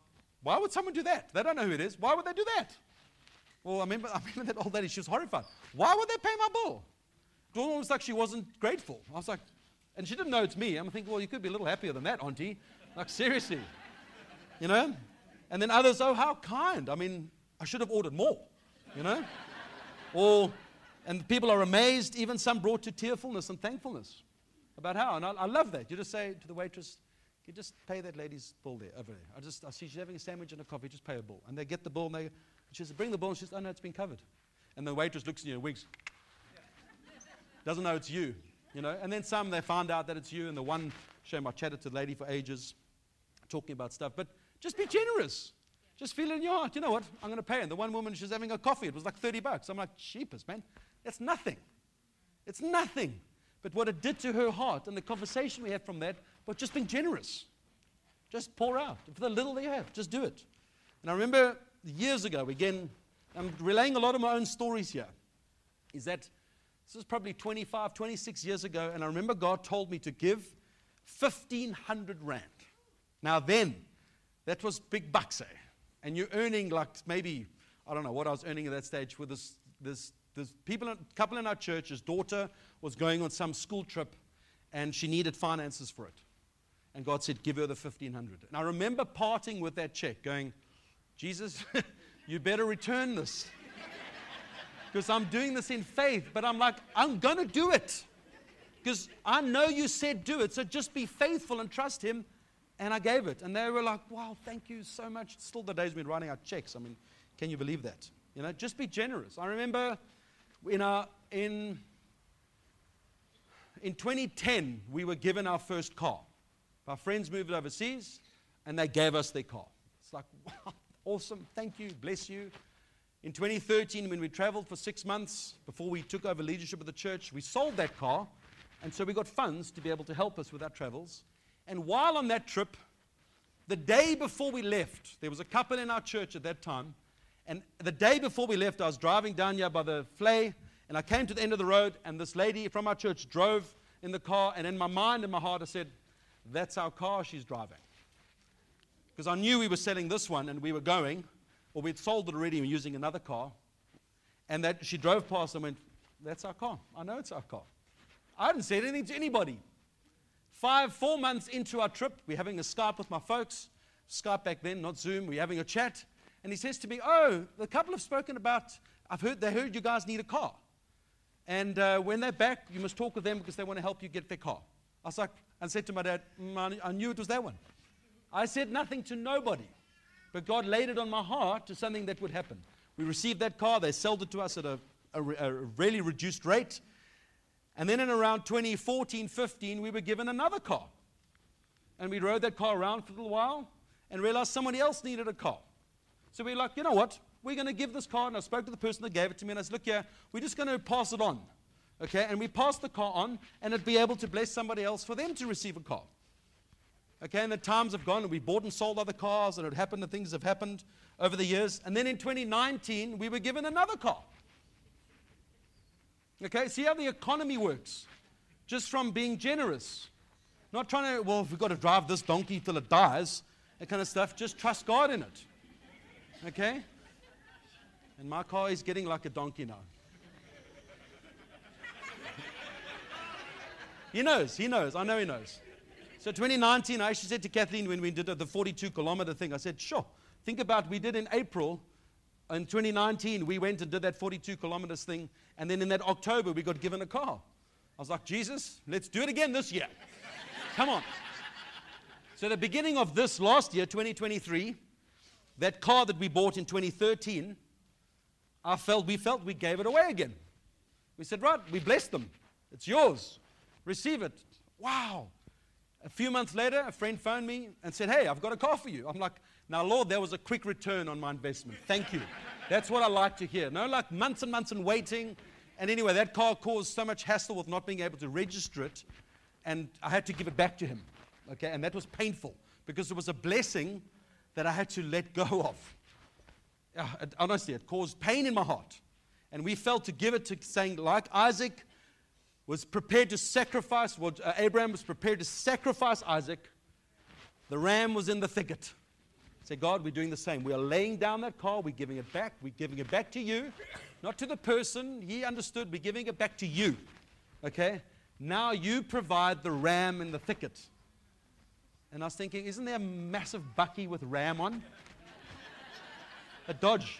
Why would someone do that? They don't know who it is. Why would they do that? Well, I remember, I remember that old lady, she was horrified. Why would they pay my bill? It was almost like she wasn't grateful. I was like, and she didn't know it's me. I'm thinking, well, you could be a little happier than that, auntie. Like, seriously. You know? And then others, oh, how kind. I mean, I should have ordered more, you know? Or, and people are amazed, even some brought to tearfulness and thankfulness about how. And I, I love that. You just say to the waitress, you just pay that lady's bill there, over there. I just, I see she's having a sandwich and a coffee, just pay her bill. And they get the bill, and they, she says, bring the bill, and she says, oh, no, it's been covered. And the waitress looks at you and winks. Doesn't know it's you, you know. And then some, they find out that it's you, and the one, shame, I chatted to the lady for ages, talking about stuff. But just be generous. Just feel it in your heart. You know what? I'm going to pay. And the one woman, she's having a coffee. It was like thirty bucks. I'm like, cheapest, man. That's nothing. It's nothing. But what it did to her heart and the conversation we had from that was just being generous. Just pour out. For the little that you have, just do it. And I remember years ago, again, I'm relaying a lot of my own stories here, is that this was probably twenty-five, twenty-six years ago, and I remember God told me to give fifteen hundred rand. Now then, that was big bucks, eh? And you're earning like maybe, I don't know what I was earning at that stage with this, this, this people, couple in our church, his daughter was going on some school trip, and she needed finances for it. And God said, give her the fifteen hundred. And I remember parting with that check, going, Jesus, you better return this. Because I'm doing this in faith, but I'm like, I'm going to do it. Because I know you said do it, so just be faithful and trust Him. And I gave it. And they were like, wow, thank you so much. Still the days we're writing out checks. I mean, can you believe that? You know, just be generous. I remember in, our, in, in twenty ten, we were given our first car. Our friends moved overseas, and they gave us their car. It's like, wow, awesome. Thank you. Bless you. In twenty thirteen, when we traveled for six months before we took over leadership of the church, we sold that car, and so we got funds to be able to help us with our travels. And while on that trip, the day before we left, there was a couple in our church at that time, and the day before we left, I was driving down here by the Flay, and I came to the end of the road, and this lady from our church drove in the car, and in my mind and my heart, I said, that's our car she's driving. Because I knew we were selling this one, and we were going, or we'd sold it already and were using another car. And that she drove past and went, that's our car. I know it's our car. I hadn't said anything to anybody. Five, four months into our trip, we're having a Skype with my folks. Skype back then, not Zoom. We're having a chat. And he says to me, oh, the couple have spoken about, I've heard, they heard you guys need a car. And uh, when they're back, you must talk with them because they want to help you get their car. I was like, and said to my dad, mm, I knew it was that one. I said nothing to nobody. But God laid it on my heart to something that would happen. We received that car. They sold it to us at a, a, a really reduced rate. And then in around twenty fourteen, fifteen, we were given another car. And we rode that car around for a little while and realized somebody else needed a car. So we were like, you know what? We're going to give this car. And I spoke to the person that gave it to me. And I said, look here, we're just going to pass it on. Okay? And we passed the car on, and it'd be able to bless somebody else for them to receive a car. Okay? And the times have gone, and we bought and sold other cars, and it happened, and things have happened over the years. And then in twenty nineteen, we were given another car. Okay, see how the economy works. Just from being generous. Not trying to, well, if we've got to drive this donkey till it dies, that kind of stuff. Just trust God in it. Okay? And my car is getting like a donkey now. He knows, he knows, I know he knows. So twenty nineteen, I actually said to Kathleen when we did the forty-two kilometer thing, I said, sure, think about we did in April. In twenty nineteen, we went and did that forty-two kilometers thing, and then in that October, we got given a car. I was like, Jesus, let's do it again this year. Come on. So the beginning of this last year, twenty twenty-three, that car that we bought in twenty thirteen, I felt, we felt we gave it away again. We said, right, we blessed them. It's yours. Receive it. Wow. A few months later, a friend phoned me and said, hey, I've got a car for you. I'm like, now, Lord, there was a quick return on my investment. Thank you. That's what I like to hear. No, like months and months and waiting. And anyway, that car caused so much hassle with not being able to register it. And I had to give it back to him. Okay, and that was painful because it was a blessing that I had to let go of. Uh, it, honestly, it caused pain in my heart. And we felt to give it to saying, like Isaac was prepared to sacrifice, well, uh, Abraham was prepared to sacrifice Isaac. The ram was in the thicket. Say, God, we're doing the same. We are laying down that car. We're giving it back. We're giving it back to you. Not to the person. He understood. We're giving it back to you. Okay? Now you provide the ram in the thicket. And I was thinking, isn't there a massive bucky with ram on? A Dodge.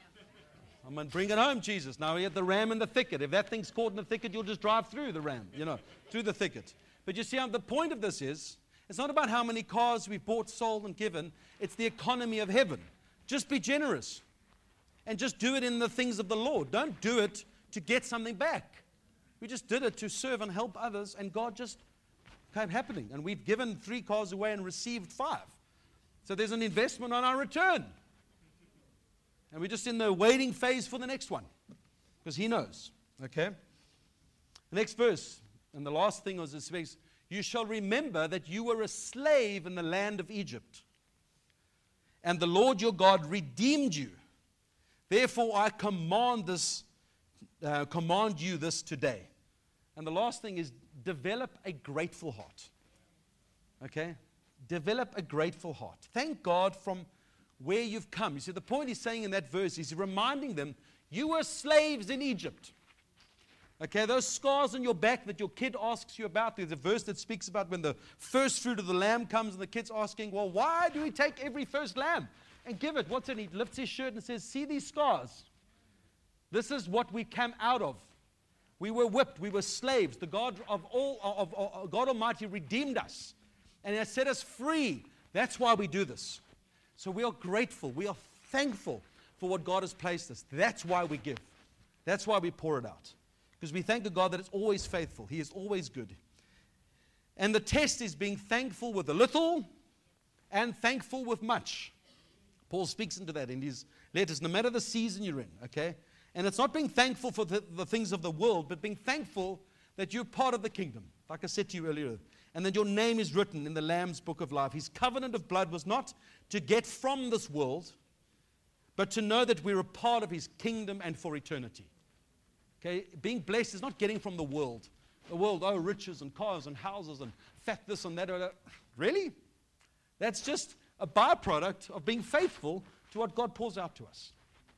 I'm going to bring it home, Jesus. Now we have the ram in the thicket. If that thing's caught in the thicket, you'll just drive through the ram, you know, through the thicket. But you see, the point of this is, it's not about how many cars we've bought, sold, and given. It's the economy of heaven. Just be generous. And just do it in the things of the Lord. Don't do it to get something back. We just did it to serve and help others, and God just came happening. And we've given three cars away and received five. So there's an investment on our return. And we're just in the waiting phase for the next one. Because He knows. Okay? The next verse, and the last thing was this verse, you shall remember that you were a slave in the land of Egypt. And the Lord your God redeemed you. Therefore I command this, uh, command you this today. And the last thing is develop a grateful heart. Okay? Develop a grateful heart. Thank God from where you've come. You see, the point he's saying in that verse, he's reminding them, you were slaves in Egypt. Okay, those scars on your back that your kid asks you about, there's a verse that speaks about when the first fruit of the lamb comes and the kid's asking, well, why do we take every first lamb and give it? What's it? He lifts his shirt and says, see these scars? This is what we came out of. We were whipped. We were slaves. The God of all, of, of, of God Almighty redeemed us and He has set us free. That's why we do this. So we are grateful. We are thankful for what God has placed us. That's why we give. That's why we pour it out. Because we thank the God that is always faithful. He is always good. And the test is being thankful with a little and thankful with much. Paul speaks into that in his letters, no matter the season you're in, okay? And it's not being thankful for the, the things of the world, but being thankful that you're part of the kingdom, like I said to you earlier, and that your name is written in the Lamb's book of life. His covenant of blood was not to get from this world, but to know that we're a part of His kingdom and for eternity. Okay, being blessed is not getting from the world. The world, oh, riches and cars and houses and fat this and that. Really? That's just a byproduct of being faithful to what God pours out to us.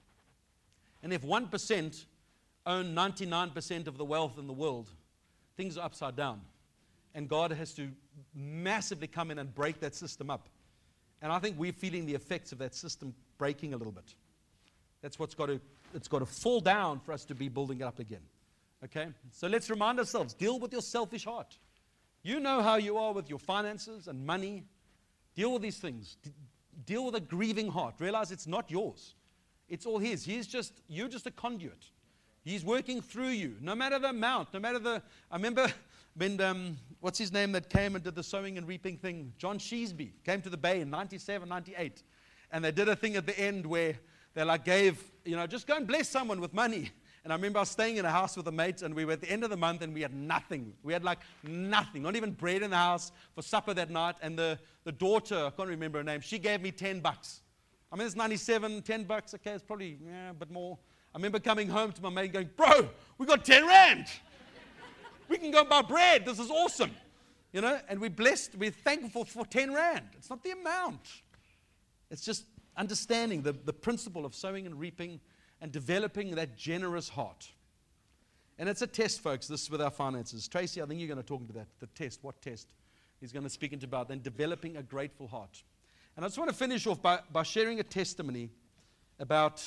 And if one percent own ninety-nine percent of the wealth in the world, things are upside down. And God has to massively come in and break that system up. And I think we're feeling the effects of that system breaking a little bit. That's what's got to, it's got to fall down for us to be building it up again. Okay? So let's remind ourselves, deal with your selfish heart. You know how you are with your finances and money. Deal with these things. D- deal with a grieving heart. Realize it's not yours. It's all His. He's just, you're just a conduit. He's working through you, no matter the amount, no matter the, I remember when, um, what's his name that came and did the sowing and reaping thing? John Sheesby came to the Bay in ninety-seven, ninety-eight. And they did a thing at the end where they like gave, you know, just go and bless someone with money. And I remember I was staying in a house with a mate, and we were at the end of the month, and we had nothing. We had like nothing, not even bread in the house for supper that night. And the, the daughter, I can't remember her name, she gave me ten bucks. I mean, it's ninety-seven, ten bucks, okay, it's probably yeah, a bit more. I remember coming home to my mate going, bro, we got ten rand. We can go buy bread. This is awesome. You know, and we're blessed, we're thankful for ten rand. It's not the amount. It's just understanding the, the principle of sowing and reaping and developing that generous heart. And it's a test, folks, this with our finances. Tracy, I think you're going to talk into that, the test. What test? He's going to speak into about then developing a grateful heart. And I just want to finish off by, by sharing a testimony about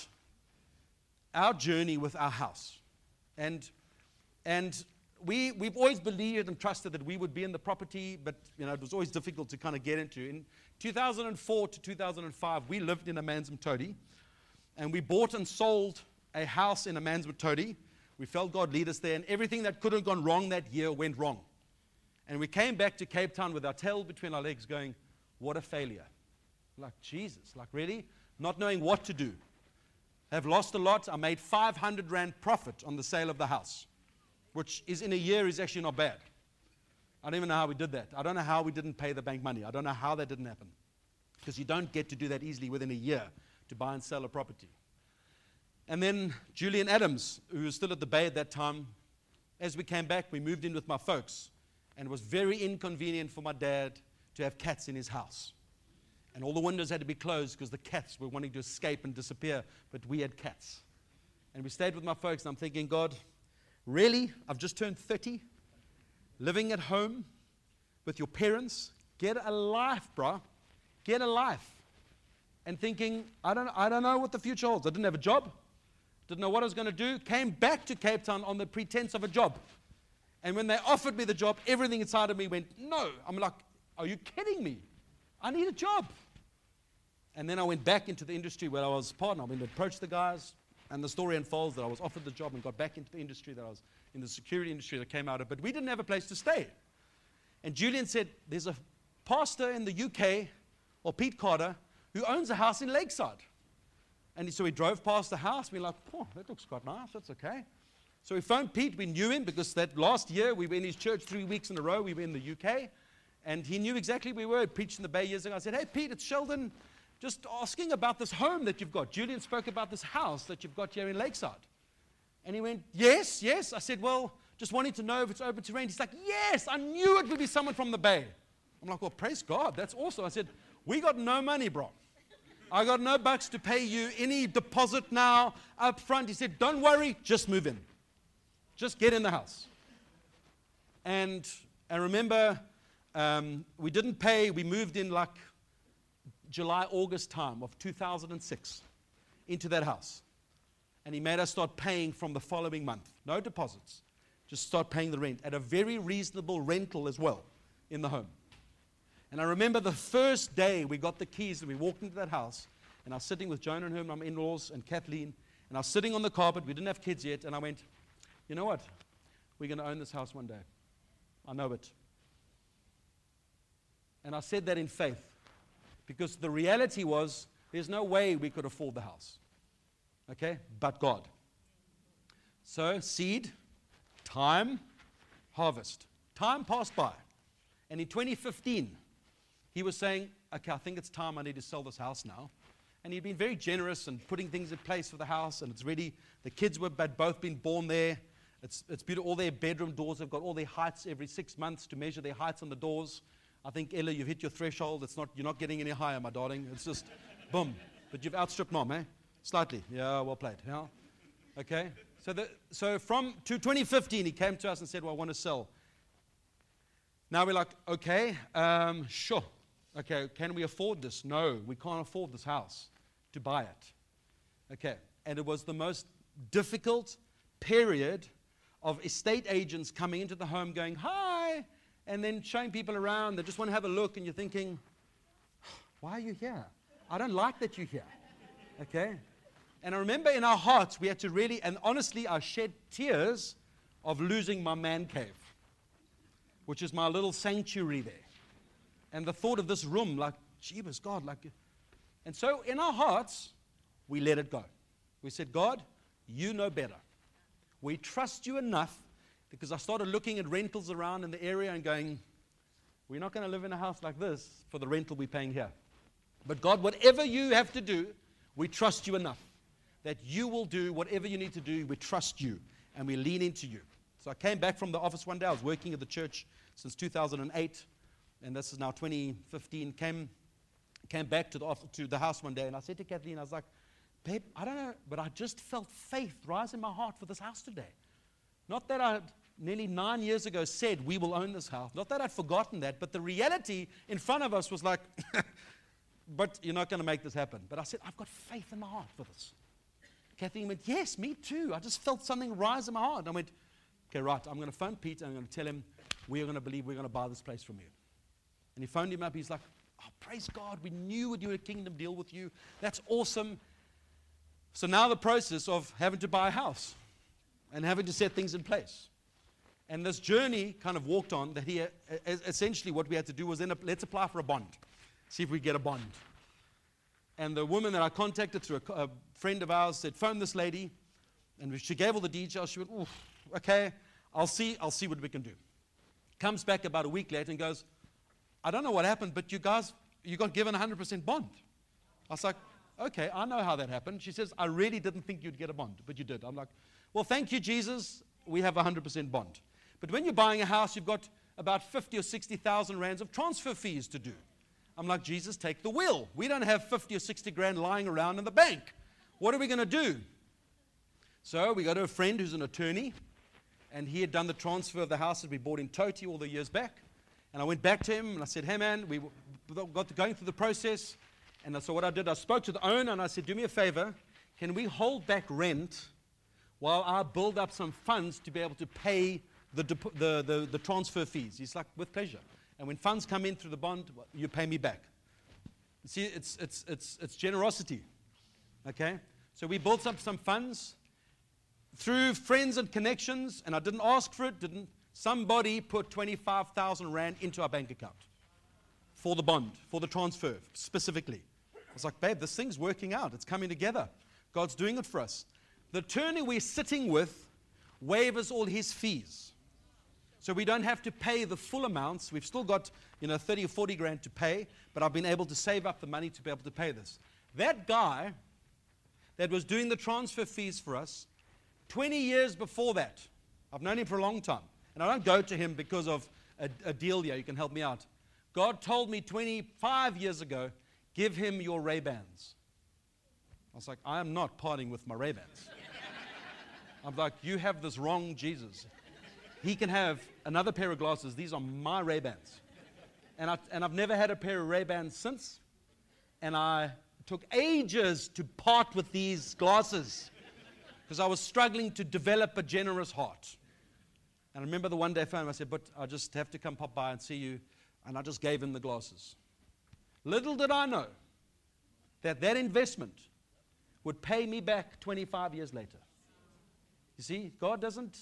our journey with our house. And and we, we've always believed and trusted that we would be in the property, but you know it was always difficult to kind of get into. In two thousand four to two thousand five, we lived in Amanzimtoti, and we bought and sold a house in Amanzimtoti. We felt God lead us there, and everything that could have gone wrong that year went wrong. And we came back to Cape Town with our tail between our legs going, what a failure. Like, Jesus, like really? Not knowing what to do. Have lost a lot. I made five hundred rand profit on the sale of the house, which is in a year is actually not bad. I don't even know how we did that. I don't know how we didn't pay the bank money. I don't know how that didn't happen. Because you don't get to do that easily within a year to buy and sell a property. And then Julian Adams, who was still at the Bay at that time, as we came back, we moved in with my folks. And it was very inconvenient for my dad to have cats in his house. And all the windows had to be closed because the cats were wanting to escape and disappear, but we had cats. And we stayed with my folks, and I'm thinking, God, really? I've just turned thirty, living at home with your parents. Get a life, bro. Get a life. And thinking, I don't, I don't know what the future holds. I didn't have a job. Didn't know what I was going to do. Came back to Cape Town on the pretense of a job. And when they offered me the job, everything inside of me went, no. I'm like, are you kidding me? I need a job. And then I went back into the industry where I was part. I went to approach the guys. And the story unfolds that I was offered the job and got back into the industry that I was in, the security industry that came out of. But we didn't have a place to stay. And Julian said, there's a pastor in the U K, or Pete Carter, who owns a house in Lakeside. And so we drove past the house. We were like, oh, that looks quite nice. That's okay. So we phoned Pete. We knew him because that last year we were in his church three weeks in a row. We were in the U K. And he knew exactly where we were. He preached in the Bay years ago. I said, hey, Pete, it's Sheldon. Just asking about this home that you've got. Julian spoke about this house that you've got here in Lakeside. And he went, yes, yes. I said, well, just wanting to know if it's open to rent. He's like, yes, I knew it would be someone from the Bay. I'm like, well, praise God. That's awesome. I said, we got no money, bro. I got no bucks to pay you any deposit now up front. He said, don't worry, just move in. Just get in the house. And I remember um, we didn't pay. We moved in like July, August time of two thousand six into that house. And he made us start paying from the following month. No deposits. Just start paying the rent at a very reasonable rental as well in the home. And I remember the first day we got the keys and we walked into that house, and I was sitting with Jonah and her, my in-laws, and Kathleen, and I was sitting on the carpet. We didn't have kids yet, and I went, you know what? We're going to own this house one day. I know it. And I said that in faith. Because the reality was, there's no way we could afford the house. Okay? But God. So, seed, time, harvest. Time passed by. And in twenty fifteen, he was saying, okay, I think it's time I need to sell this house now. And he'd been very generous and putting things in place for the house, and it's ready. The kids were had both been born there. It's, it's beautiful. All their bedroom doors have got all their heights every six months to measure their heights on the doors. I think, Ella, you've hit your threshold. It's not, you're not getting any higher, my darling. It's just, boom. But you've outstripped mom, eh? Slightly. Yeah, well played. Yeah. Okay. So, the, so from to twenty fifteen, he came to us and said, well, I want to sell. Now we're like, okay, um, sure. Okay, can we afford this? No, we can't afford this house to buy it. Okay. And it was the most difficult period of estate agents coming into the home going, hi, and then showing people around. They just want to have a look, and you're thinking, why are you here? I don't like that you're here. Okay? And I remember in our hearts, we had to really, and honestly, I shed tears of losing my man cave, which is my little sanctuary there. And the thought of this room, like, jeebus, God, like, and so in our hearts, we let it go. We said, God, you know better. We trust you enough. Because I started looking at rentals around in the area and going, we're not going to live in a house like this for the rental we're paying here. But God, whatever you have to do, we trust you enough that you will do whatever you need to do. We trust you and we lean into you. So I came back from the office one day. I was working at the church since two thousand eight, and this is now twenty fifteen. Came, came back to the, office, to the house one day, and I said to Kathleen, I was like, babe, I don't know, but I just felt faith rise in my heart for this house today. Not that I nearly nine years ago said we will own this house. Not that I'd forgotten that, but the reality in front of us was like, but you're not going to make this happen. But I said, I've got faith in my heart for this. Kathleen went, yes, me too. I just felt something rise in my heart. I went, okay, right, I'm going to phone Pete and I'm going to tell him we are going to believe we're going to buy this place from you. And he phoned him up. He's like, oh, praise God. We knew we'd do a kingdom deal with you. That's awesome. So now the process of having to buy a house and having to set things in place. And this journey kind of walked on that he, uh, essentially what we had to do was, then let's apply for a bond. See if we get a bond. And the woman that I contacted through a, a friend of ours said, phone this lady. And she gave all the details. She went, oof, okay, I'll see, I'll see what we can do. Comes back about a week later and goes, I don't know what happened, but you guys, you got given a one hundred percent bond. I was like, okay, I know how that happened. She says, I really didn't think you'd get a bond, but you did. I'm like, well, thank you, Jesus. We have a one hundred percent bond. But when you're buying a house, you've got about fifty or sixty thousand rands of transfer fees to do. I'm like, Jesus, take the wheel. We don't have fifty or sixty grand lying around in the bank. What are we going to do? So we go to a friend who's an attorney, and he had done the transfer of the house that we bought in Toti all the years back. And I went back to him, and I said, hey, man, we got to going through the process. And so what I did, I spoke to the owner, and I said, do me a favor. Can we hold back rent while I build up some funds to be able to pay the, the, the, the transfer fees? He's like, with pleasure. And when funds come in through the bond, you pay me back. See, it's, it's, it's, it's generosity. Okay? So we built up some funds through friends and connections, and I didn't ask for it, didn't. Somebody put twenty-five thousand rand into our bank account for the bond, for the transfer specifically. I was like, babe, this thing's working out. It's coming together. God's doing it for us. The attorney we're sitting with waives all his fees. So we don't have to pay the full amounts. We've still got, you know, thirty or forty grand to pay, but I've been able to save up the money to be able to pay this. That guy that was doing the transfer fees for us, twenty years before that, I've known him for a long time, and I don't go to him because of a, a deal here, you can help me out. God told me twenty-five years ago, give him your Ray-Bans. I was like, I am not parting with my Ray-Bans. I'm like, you have this wrong, Jesus. He can have another pair of glasses. These are my Ray-Bans. And, I, and I've never had a pair of Ray-Bans since. And I took ages to part with these glasses because I was struggling to develop a generous heart. And I remember the one day I found him, I said, but I just have to come pop by and see you. And I just gave him the glasses. Little did I know that that investment would pay me back twenty-five years later. You see, God doesn't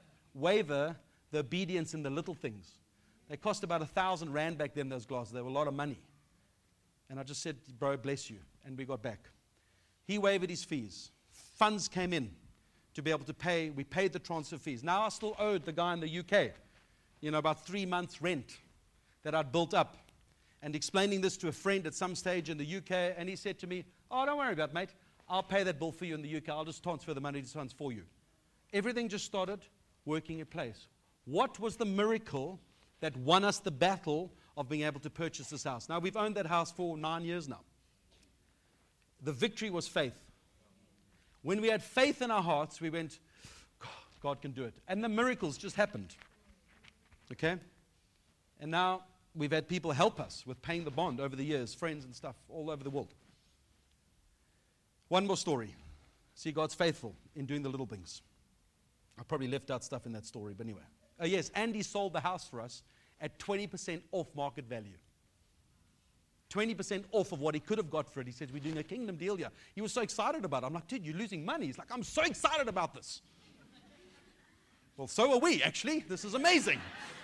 waver the obedience in the little things. They cost about a thousand rand back then, those glasses. They were a lot of money. And I just said, bro, bless you. And we got back. He waived his fees. Funds came in to be able to pay. We paid the transfer fees. Now I still owed the guy in the U K, you know, about three months' rent that I'd built up. And explaining this to a friend at some stage in the U K, and he said to me, oh, don't worry about it, mate. I'll pay that bill for you in the U K. I'll just transfer the money to funds for you. Everything just started working in place. What was the miracle that won us the battle of being able to purchase this house? Now, we've owned that house for nine years now. The victory was faith. When we had faith in our hearts, we went, God can do it. And the miracles just happened. Okay? And now we've had people help us with paying the bond over the years, friends and stuff all over the world. One more story. See, God's faithful in doing the little things. I probably left out stuff in that story, but anyway. Oh, yes, Andy sold the house for us at twenty percent off market value. twenty percent off of what he could have got for it. He says, we're doing a kingdom deal here. He was so excited about it. I'm like, dude, you're losing money. He's like, I'm so excited about this. Well, so are we, actually. This is amazing.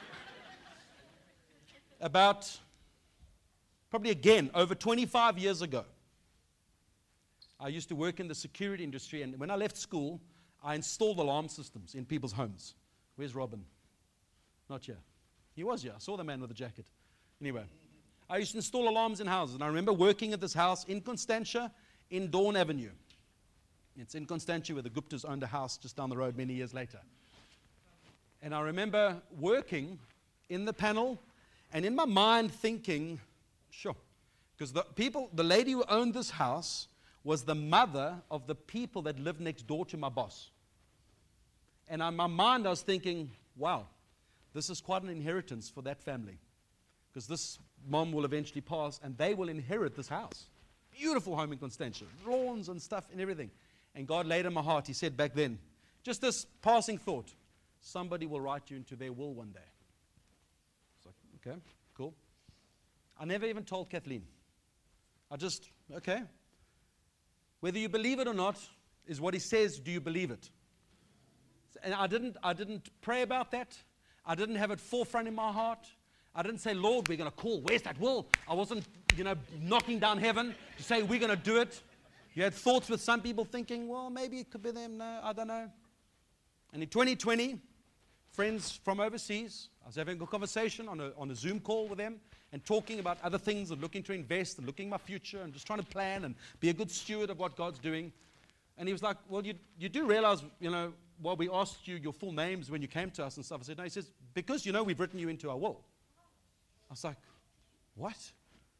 About, probably again, over twenty-five years ago, I used to work in the security industry, and when I left school, I installed alarm systems in people's homes. Where's Robin? Not here. He was here. I saw the man with the jacket. Anyway, I used to install alarms in houses, and I remember working at this house in Constantia in Dawn Avenue. It's in Constantia where the Guptas owned a house just down the road many years later. And I remember working in the panel and in my mind thinking, sure, because the people, the lady who owned this house was the mother of the people that lived next door to my boss. And in my mind I was thinking, wow, this is quite an inheritance for that family. Because this mom will eventually pass and they will inherit this house. Beautiful home in Constantia, lawns and stuff and everything. And God laid in my heart, he said back then, just this passing thought, somebody will write you into their will one day. It's like, okay, cool. I never even told Kathleen. I just, okay. Whether you believe it or not is what he says, do you believe it? And I didn't, I didn't pray about that. I didn't have it forefront in my heart. I didn't say, Lord, we're going to call, where's that will? I wasn't, you know, knocking down heaven to say, we're going to do it. You had thoughts with some people thinking, well, maybe it could be them. No, I don't know. And in twenty twenty, friends from overseas, I was having a conversation on a, on a Zoom call with them and talking about other things and looking to invest and looking at my future and just trying to plan and be a good steward of what God's doing. And he was like, well, you, you do realize, you know, while we asked you your full names when you came to us and stuff. I said, no. He says, because, you know, we've written you into our will. I was like, what?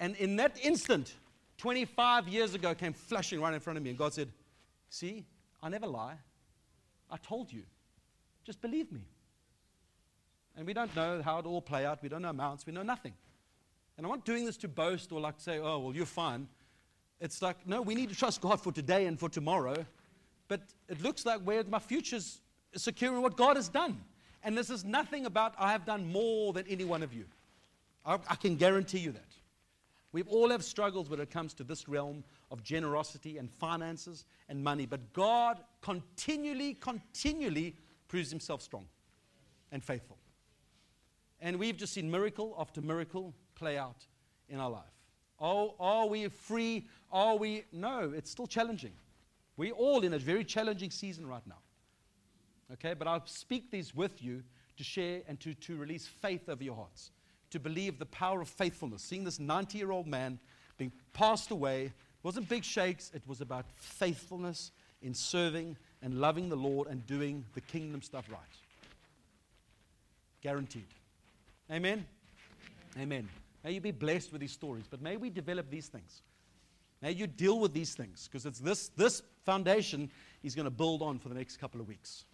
And in that instant, twenty-five years ago, came flashing right in front of me. And God said, see, I never lie. I told you. Just believe me. And we don't know how it all play out. We don't know amounts. We know nothing. And I'm not doing this to boast or like say, oh, well, you're fine. It's like, no, we need to trust God for today and for tomorrow. But it looks like where my future's secure in what God has done. And this is nothing about I have done more than any one of you. I, I can guarantee you that. We all have struggles when it comes to this realm of generosity and finances and money. But God continually, continually proves himself strong and faithful. And we've just seen miracle after miracle play out in our life. Oh, are we free? Are we? No, it's still challenging. We're all in a very challenging season right now. Okay, but I'll speak these with you to share and to, to release faith over your hearts, to believe the power of faithfulness. Seeing this ninety-year-old man being passed away, it wasn't big shakes, it was about faithfulness in serving and loving the Lord and doing the kingdom stuff right. Guaranteed. Amen? Amen. May you be blessed with these stories, but may we develop these things. May you deal with these things, because it's this, this foundation he's going to build on for the next couple of weeks.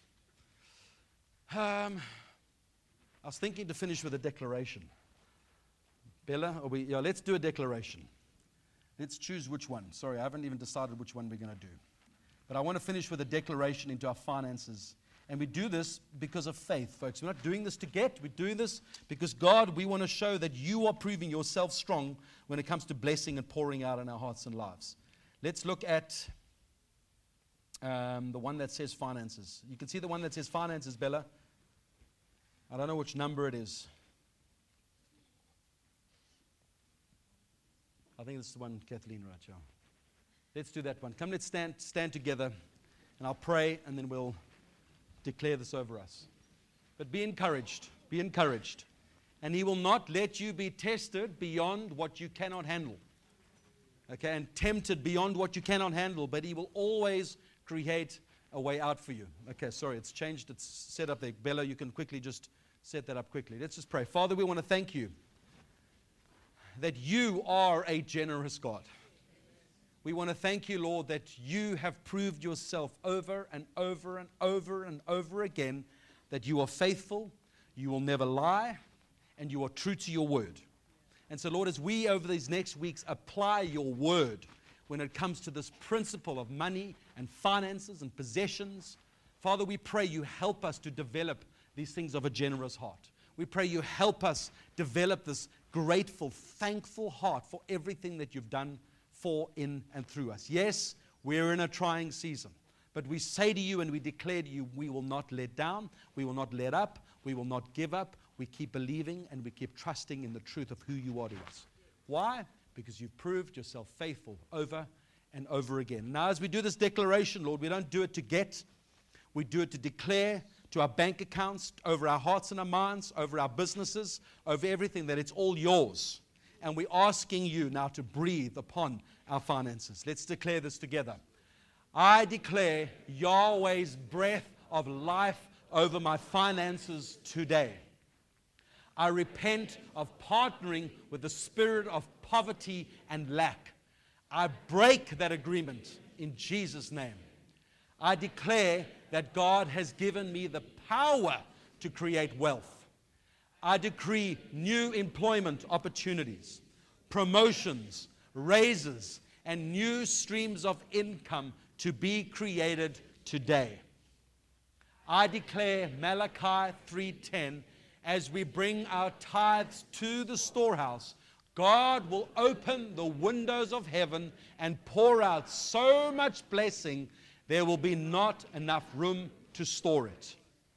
Um, I was thinking to finish with a declaration. Bella, are we, yeah, let's do a declaration. Let's choose which one. Sorry, I haven't even decided which one we're going to do. But I want to finish with a declaration into our finances. And we do this because of faith, folks. We're not doing this to get. We're doing this because, God, we want to show that you are proving yourself strong when it comes to blessing and pouring out in our hearts and lives. Let's look at um, the one that says finances. You can see the one that says finances, Bella. I don't know which number it is. I think this is the one, Kathleen, right here. Let's do that one. Come, let's stand, stand together, and I'll pray, and then we'll declare this over us. But be encouraged. Be encouraged. And he will not let you be tested beyond what you cannot handle. Okay, and tempted beyond what you cannot handle, but he will always create a way out for you. Okay, sorry, it's changed. It's set up there. Bella, you can quickly just set that up quickly. Let's just pray. Father, we want to thank you that you are a generous God. We want to thank you, Lord, that you have proved yourself over and over and over and over again, that you are faithful, you will never lie, and you are true to your word. And so, Lord, as we over these next weeks apply your word when it comes to this principle of money and finances and possessions, Father, we pray you help us to develop these things of a generous heart. We pray you help us develop this grateful, thankful heart for everything that you've done for, in, and through us. Yes, we're in a trying season, but we say to you and we declare to you, we will not let down, we will not let up, we will not give up. We keep believing and we keep trusting in the truth of who you are to us. Why? Because you've proved yourself faithful over and over again. Now, as we do this declaration, Lord, we don't do it to get, we do it to declare to our bank accounts, over our hearts and our minds, over our businesses, over everything, that it's all yours. And we're asking you now to breathe upon our finances. Let's declare this together. I declare Yahweh's breath of life over my finances today. I repent of partnering with the spirit of poverty and lack. I break that agreement in Jesus' name. I declare that God has given me the power to create wealth. I decree new employment opportunities, promotions, raises, and new streams of income to be created today. I declare Malachi three ten, as we bring our tithes to the storehouse, God will open the windows of heaven and pour out so much blessing, there will be not enough room to store it.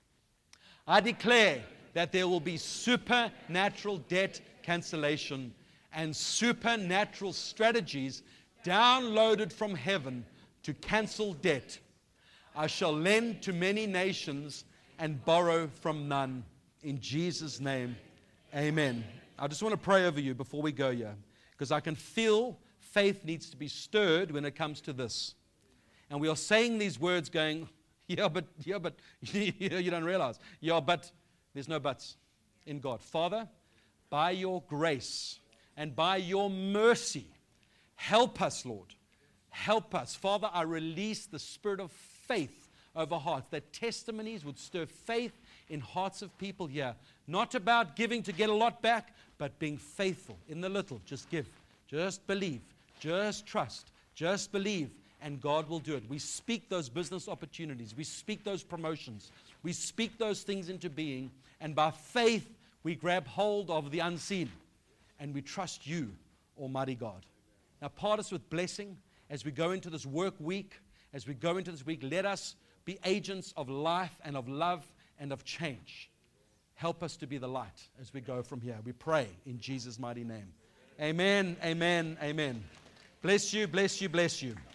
I declare that there will be supernatural debt cancellation and supernatural strategies downloaded from heaven to cancel debt. I shall lend to many nations and borrow from none. In Jesus' name, amen. I just want to pray over you before we go here, because I can feel faith needs to be stirred when it comes to this. And we are saying these words going, yeah, but, yeah, but, you don't realize. Yeah, but, there's no buts in God. Father, by your grace and by your mercy, help us, Lord. Help us. Father, I release the spirit of faith over hearts, that testimonies would stir faith in hearts of people here. Not about giving to get a lot back, but being faithful in the little. Just give. Just believe. Just trust. Just believe. And God will do it. We speak those business opportunities. We speak those promotions. We speak those things into being. And by faith, we grab hold of the unseen. And we trust you, Almighty God. Now, part us with blessing as we go into this work week. As we go into this week, let us be agents of life and of love and of change. Help us to be the light as we go from here. We pray in Jesus' mighty name. Amen, amen, amen. Bless you, bless you, bless you.